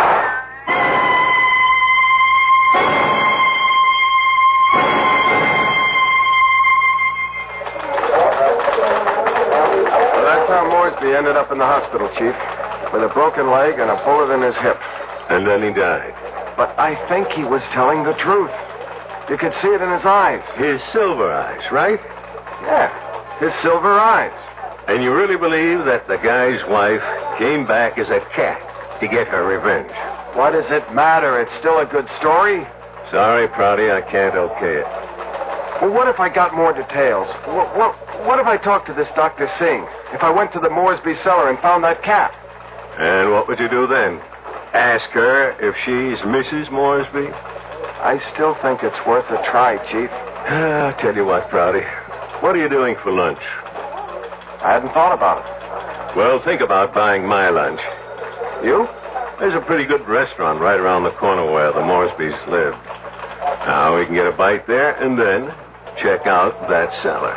Well, that's how Moresby ended up in the hospital, Chief, with a broken leg and a bullet in his hip. And then he died. But I think he was telling the truth. You could see it in his eyes. His silver eyes, right? Yeah, his silver eyes. And you really believe that the guy's wife came back as a cat to get her revenge? What does it matter? It's still a good story. Sorry, Prouty, I can't okay it. Well, what if I got more details? What, what, what if I talked to this Doctor Singh? If I went to the Moresby cellar and found that cat? And what would you do then? Ask her if she's Missus Moresby? I still think it's worth a try, Chief. I'll tell you what, Prouty. What are you doing for lunch? I hadn't thought about it. Well, think about buying my lunch. You? There's a pretty good restaurant right around the corner where the Moresbys live. Now we can get a bite there and then check out that cellar.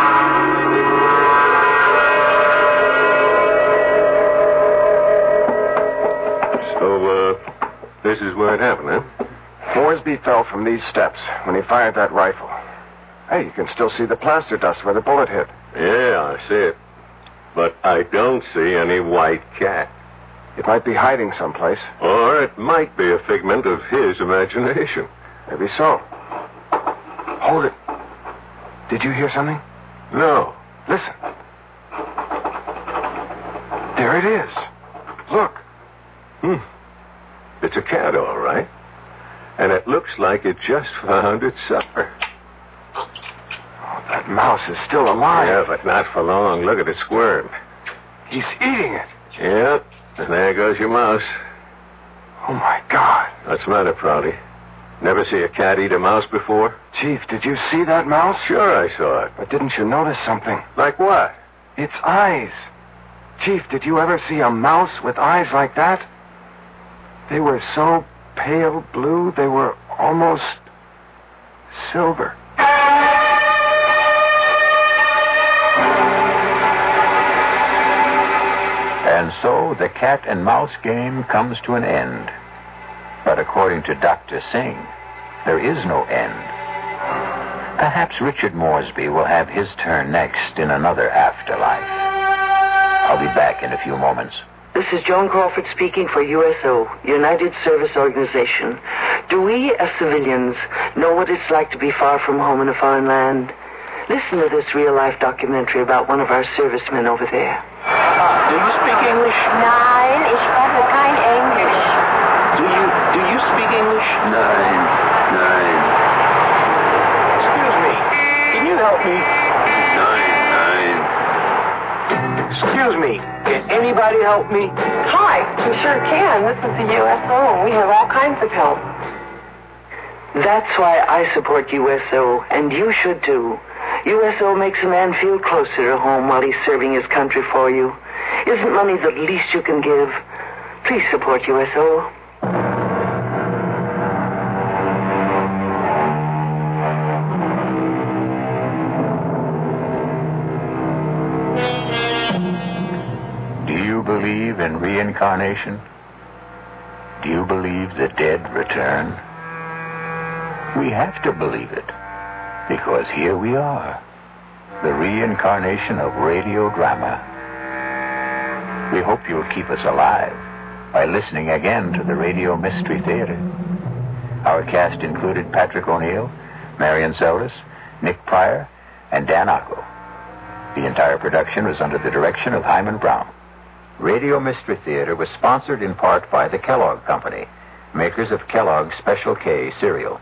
So, uh, this is where it happened, huh? Moresby fell from these steps when he fired that rifle. Hey, you can still see the plaster dust where the bullet hit. Yeah, I see it. But I don't see any white cat. It might be hiding someplace. Or it might be a figment of his imagination. Maybe so. Hold it. Did you hear something? No. Listen. There it is. Look. Hmm. It's a cat, all right. And it looks like it just found its supper. Oh, that mouse is still alive. Yeah, but not for long. Look at it squirm. He's eating it. Yep. And there goes your mouse. Oh, my God. What's the matter, Prouty? Never see a cat eat a mouse before? Chief, did you see that mouse? Sure I saw it. But didn't you notice something? Like what? Its eyes. Chief, did you ever see a mouse with eyes like that? They were so pale blue, they were almost silver. And so the cat and mouse game comes to an end. But according to Doctor Singh, there is no end. Perhaps Richard Moresby will have his turn next in another afterlife. I'll be back in a few moments. This is Joan Crawford speaking for U S O, United Service Organization. Do we, as civilians, know what it's like to be far from home in a foreign land? Listen to this real-life documentary about one of our servicemen over there. Do you speak English? Nein, ich spreche kein Englisch. Do you do you speak English? Nine, nine. Excuse me. Can you help me? Nine, nine. Excuse me. Can anybody help me? Hi, we sure can. This is the U S O. We have all kinds of help. That's why I support U S O, and you should too. U S O makes a man feel closer to home while he's serving his country for you. Isn't money the least you can give? Please support U S O. Do you believe in reincarnation? Do you believe the dead return? We have to believe it, because here we are, the reincarnation of radio drama. We hope you'll keep us alive by listening again to the Radio Mystery Theater. Our cast included Patrick O'Neill, Marion Seldes, Nick Pryor, and Dan Ocko. The entire production was under the direction of Hyman Brown. Radio Mystery Theater was sponsored in part by the Kellogg Company, makers of Kellogg's Special K cereal.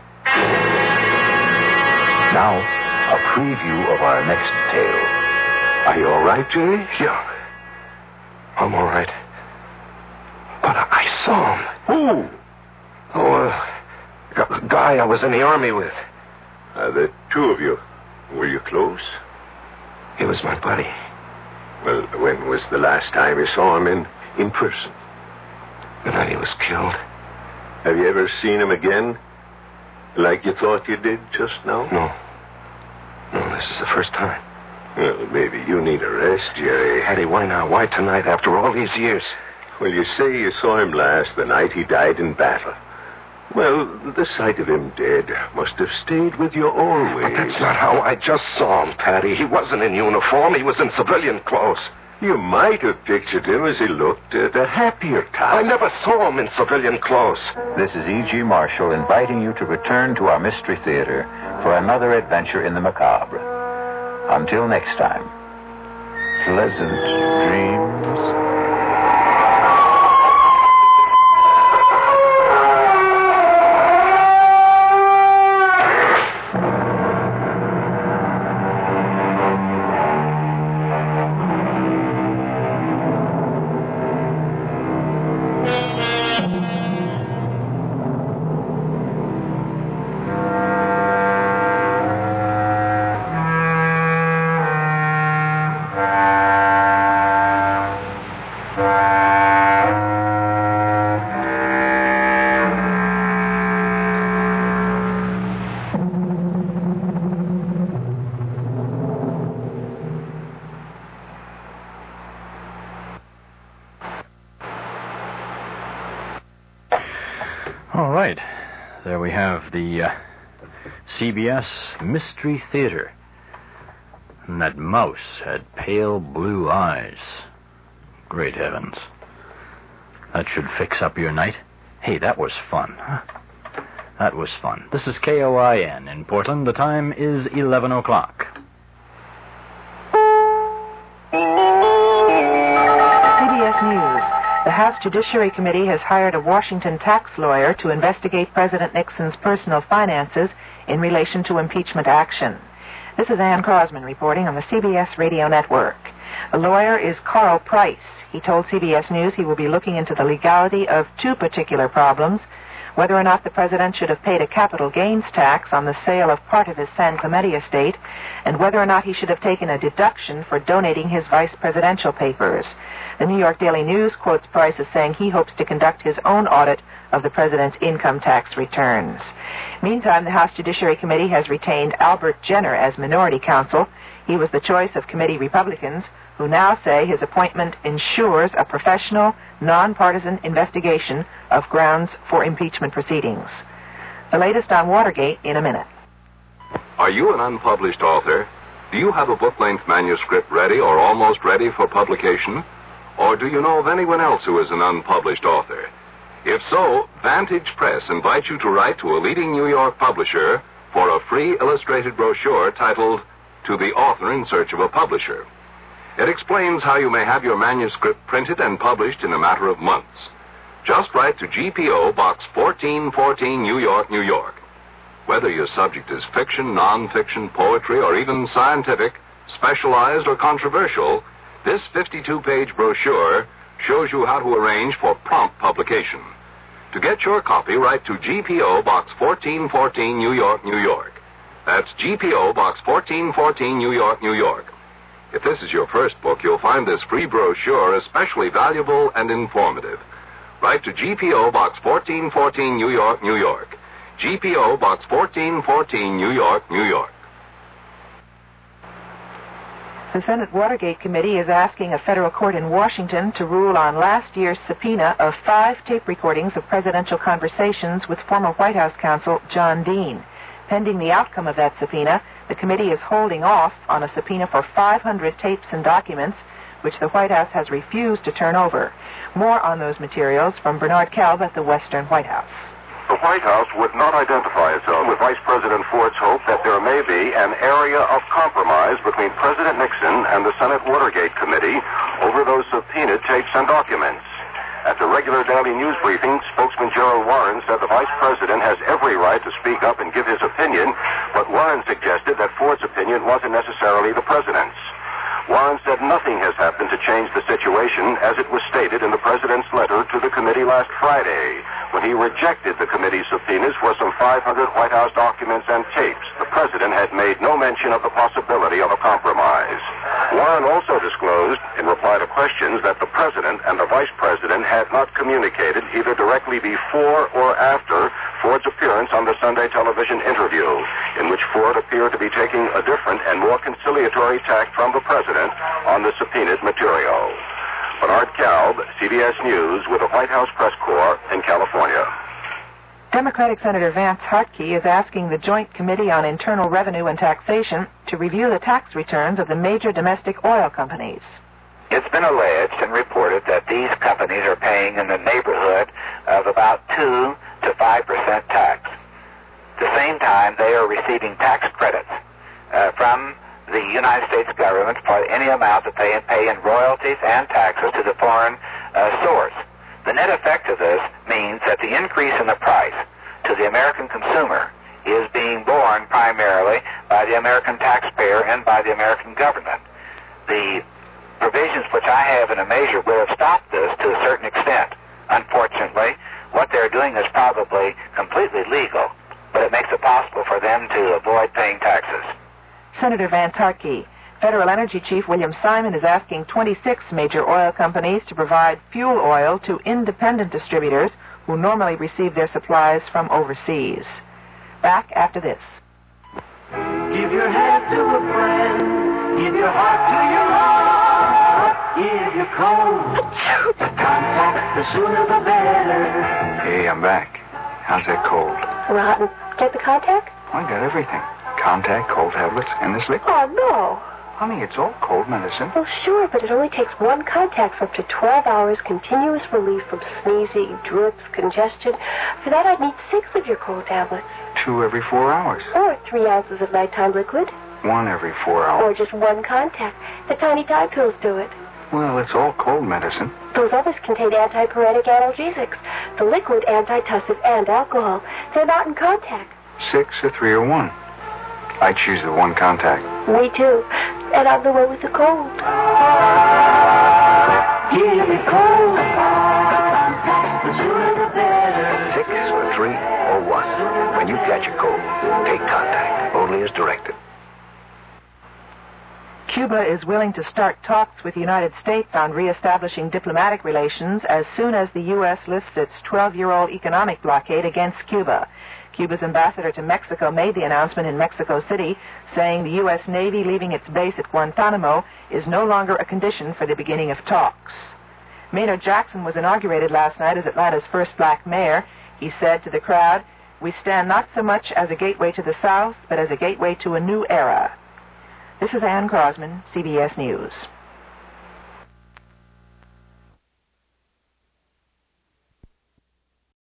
Now, a preview of our next tale. Are you all right, Jerry? Yeah. I'm all right. But I, I saw him. Who? Oh, uh, a guy I was in the army with. Uh, the two of you. Were you close? He was my buddy. Well, when was the last time you saw him in, in person? The night he was killed. Have you ever seen him again? Like you thought you did just now? No. No, this is the first time. Well, maybe you need a rest, Jerry. Eddie, why now? Why tonight after all these years? Well, you say you saw him last the night he died in battle. Well, the sight of him dead must have stayed with you always. But that's not how I just saw him, Patty. He wasn't in uniform. He was in civilian clothes. You might have pictured him as he looked at a happier time. I never saw him in civilian clothes. This is E G. Marshall inviting you to return to our Mystery Theater for another adventure in the macabre. Until next time, pleasant dreams. All right. There we have the uh, C B S Mystery Theater. And that mouse had pale blue eyes. Great heavens. That should fix up your night. Hey, that was fun, huh? That was fun. This is K O I N in Portland. The time is eleven o'clock. C B S News. The House Judiciary Committee has hired a Washington tax lawyer to investigate President Nixon's personal finances in relation to impeachment action. This is Ann Crosman reporting on the C B S Radio Network. The lawyer is Carl Price. He told C B S News he will be looking into the legality of two particular problems: whether or not the president should have paid a capital gains tax on the sale of part of his San Clemente estate, and whether or not he should have taken a deduction for donating his vice presidential papers. The New York Daily News quotes Price as saying he hopes to conduct his own audit of the president's income tax returns. Meantime, the House Judiciary Committee has retained Albert Jenner as minority counsel. He was the choice of committee Republicans, who now say his appointment ensures a professional, nonpartisan investigation of grounds for impeachment proceedings. The latest on Watergate in a minute. Are you an unpublished author? Do you have a book-length manuscript ready or almost ready for publication? Or do you know of anyone else who is an unpublished author? If so, Vantage Press invites you to write to a leading New York publisher for a free illustrated brochure titled To the Author in Search of a Publisher. It explains how you may have your manuscript printed and published in a matter of months. Just write to G P O Box fourteen fourteen, New York, New York. Whether your subject is fiction, nonfiction, poetry, or even scientific, specialized, or controversial, this fifty-two page brochure shows you how to arrange for prompt publication. To get your copy, write to G P O Box fourteen fourteen, New York, New York. That's G P O Box fourteen fourteen, New York, New York. If this is your first book, you'll find this free brochure especially valuable and informative. Write to G P O Box fourteen fourteen, New York, New York. G P O Box fourteen fourteen, New York, New York. The Senate Watergate Committee is asking a federal court in Washington to rule on last year's subpoena of five tape recordings of presidential conversations with former White House counsel John Dean. Pending the outcome of that subpoena, the committee is holding off on a subpoena for five hundred tapes and documents, which the White House has refused to turn over. More on those materials from Bernard Kelb at the Western White House. The White House would not identify itself with Vice President Ford's hope that there may be an area of compromise between President Nixon and the Senate Watergate Committee over those subpoenaed tapes and documents. At the regular daily news briefing, spokesman Gerald Warren said the Vice President has every right to speak up and give his opinion, but Warren suggested that Ford's opinion wasn't necessarily the President's. Warren said nothing has happened to change the situation, as it was stated in the President's letter to the committee last Friday, when he rejected the committee's subpoenas for some five hundred White House documents and tapes. The President had made no mention of the possibility of a compromise. Warren also disclosed, in reply to questions, that the President and the Vice President had not communicated either directly before or after Ford's appearance on the Sunday television interview, in which Ford appeared to be taking a different and more conciliatory tack from the President on the subpoenaed material. Bernard Kelb, C B S News, with the White House Press Corps in California. Democratic Senator Vance Hartke is asking the Joint Committee on Internal Revenue and Taxation to review the tax returns of the major domestic oil companies. It's been alleged and reported that these companies are paying in the neighborhood of about two to five percent tax. At the same time, they are receiving tax credits uh, from the United States government for any amount that they pay in royalties and taxes to the foreign uh, source. The net effect of this means that the increase in the price to the American consumer is being borne primarily by the American taxpayer and by the American government. The provisions which I have in a measure will have stopped this to a certain extent. Unfortunately, what they're doing is probably completely legal, but it makes it possible for them to avoid paying taxes. Senator Van Tarkey. Federal Energy Chief William Simon is asking twenty-six major oil companies to provide fuel oil to independent distributors who normally receive their supplies from overseas. Back after this. Give your head to a friend. Give your heart to your heart. Give your cold to contact. The sooner the better. Hey, I'm back. How's that cold? Rotten. Get the contact? I got everything. Contact, cold tablets, and this liquid. Oh, no. Honey, it's all cold medicine. Well, sure, but it only takes one contact for up to twelve hours continuous relief from sneezing, drips, congestion. For that, I'd need six of your cold tablets. Two every four hours. Or three ounces of nighttime liquid. One every four hours. Or just one contact. The tiny Tide pills do it. Well, it's all cold medicine. Those others contain antipyretic analgesics. The liquid, antitussive, and alcohol. They're not in contact. Six or three or one. I choose the one contact. Me too. And I'm the one with the cold. Give me cold. The sooner the better. Six or three or one. When you catch a cold, take contact. Only as directed. Cuba is willing to start talks with the United States on reestablishing diplomatic relations as soon as the U S lifts its twelve-year-old economic blockade against Cuba. Cuba's ambassador to Mexico made the announcement in Mexico City, saying the U S Navy leaving its base at Guantanamo is no longer a condition for the beginning of talks. Maynard Jackson was inaugurated last night as Atlanta's first black mayor. He said to the crowd, "We stand not so much as a gateway to the South, but as a gateway to a new era." This is Ann Crosman, C B S News.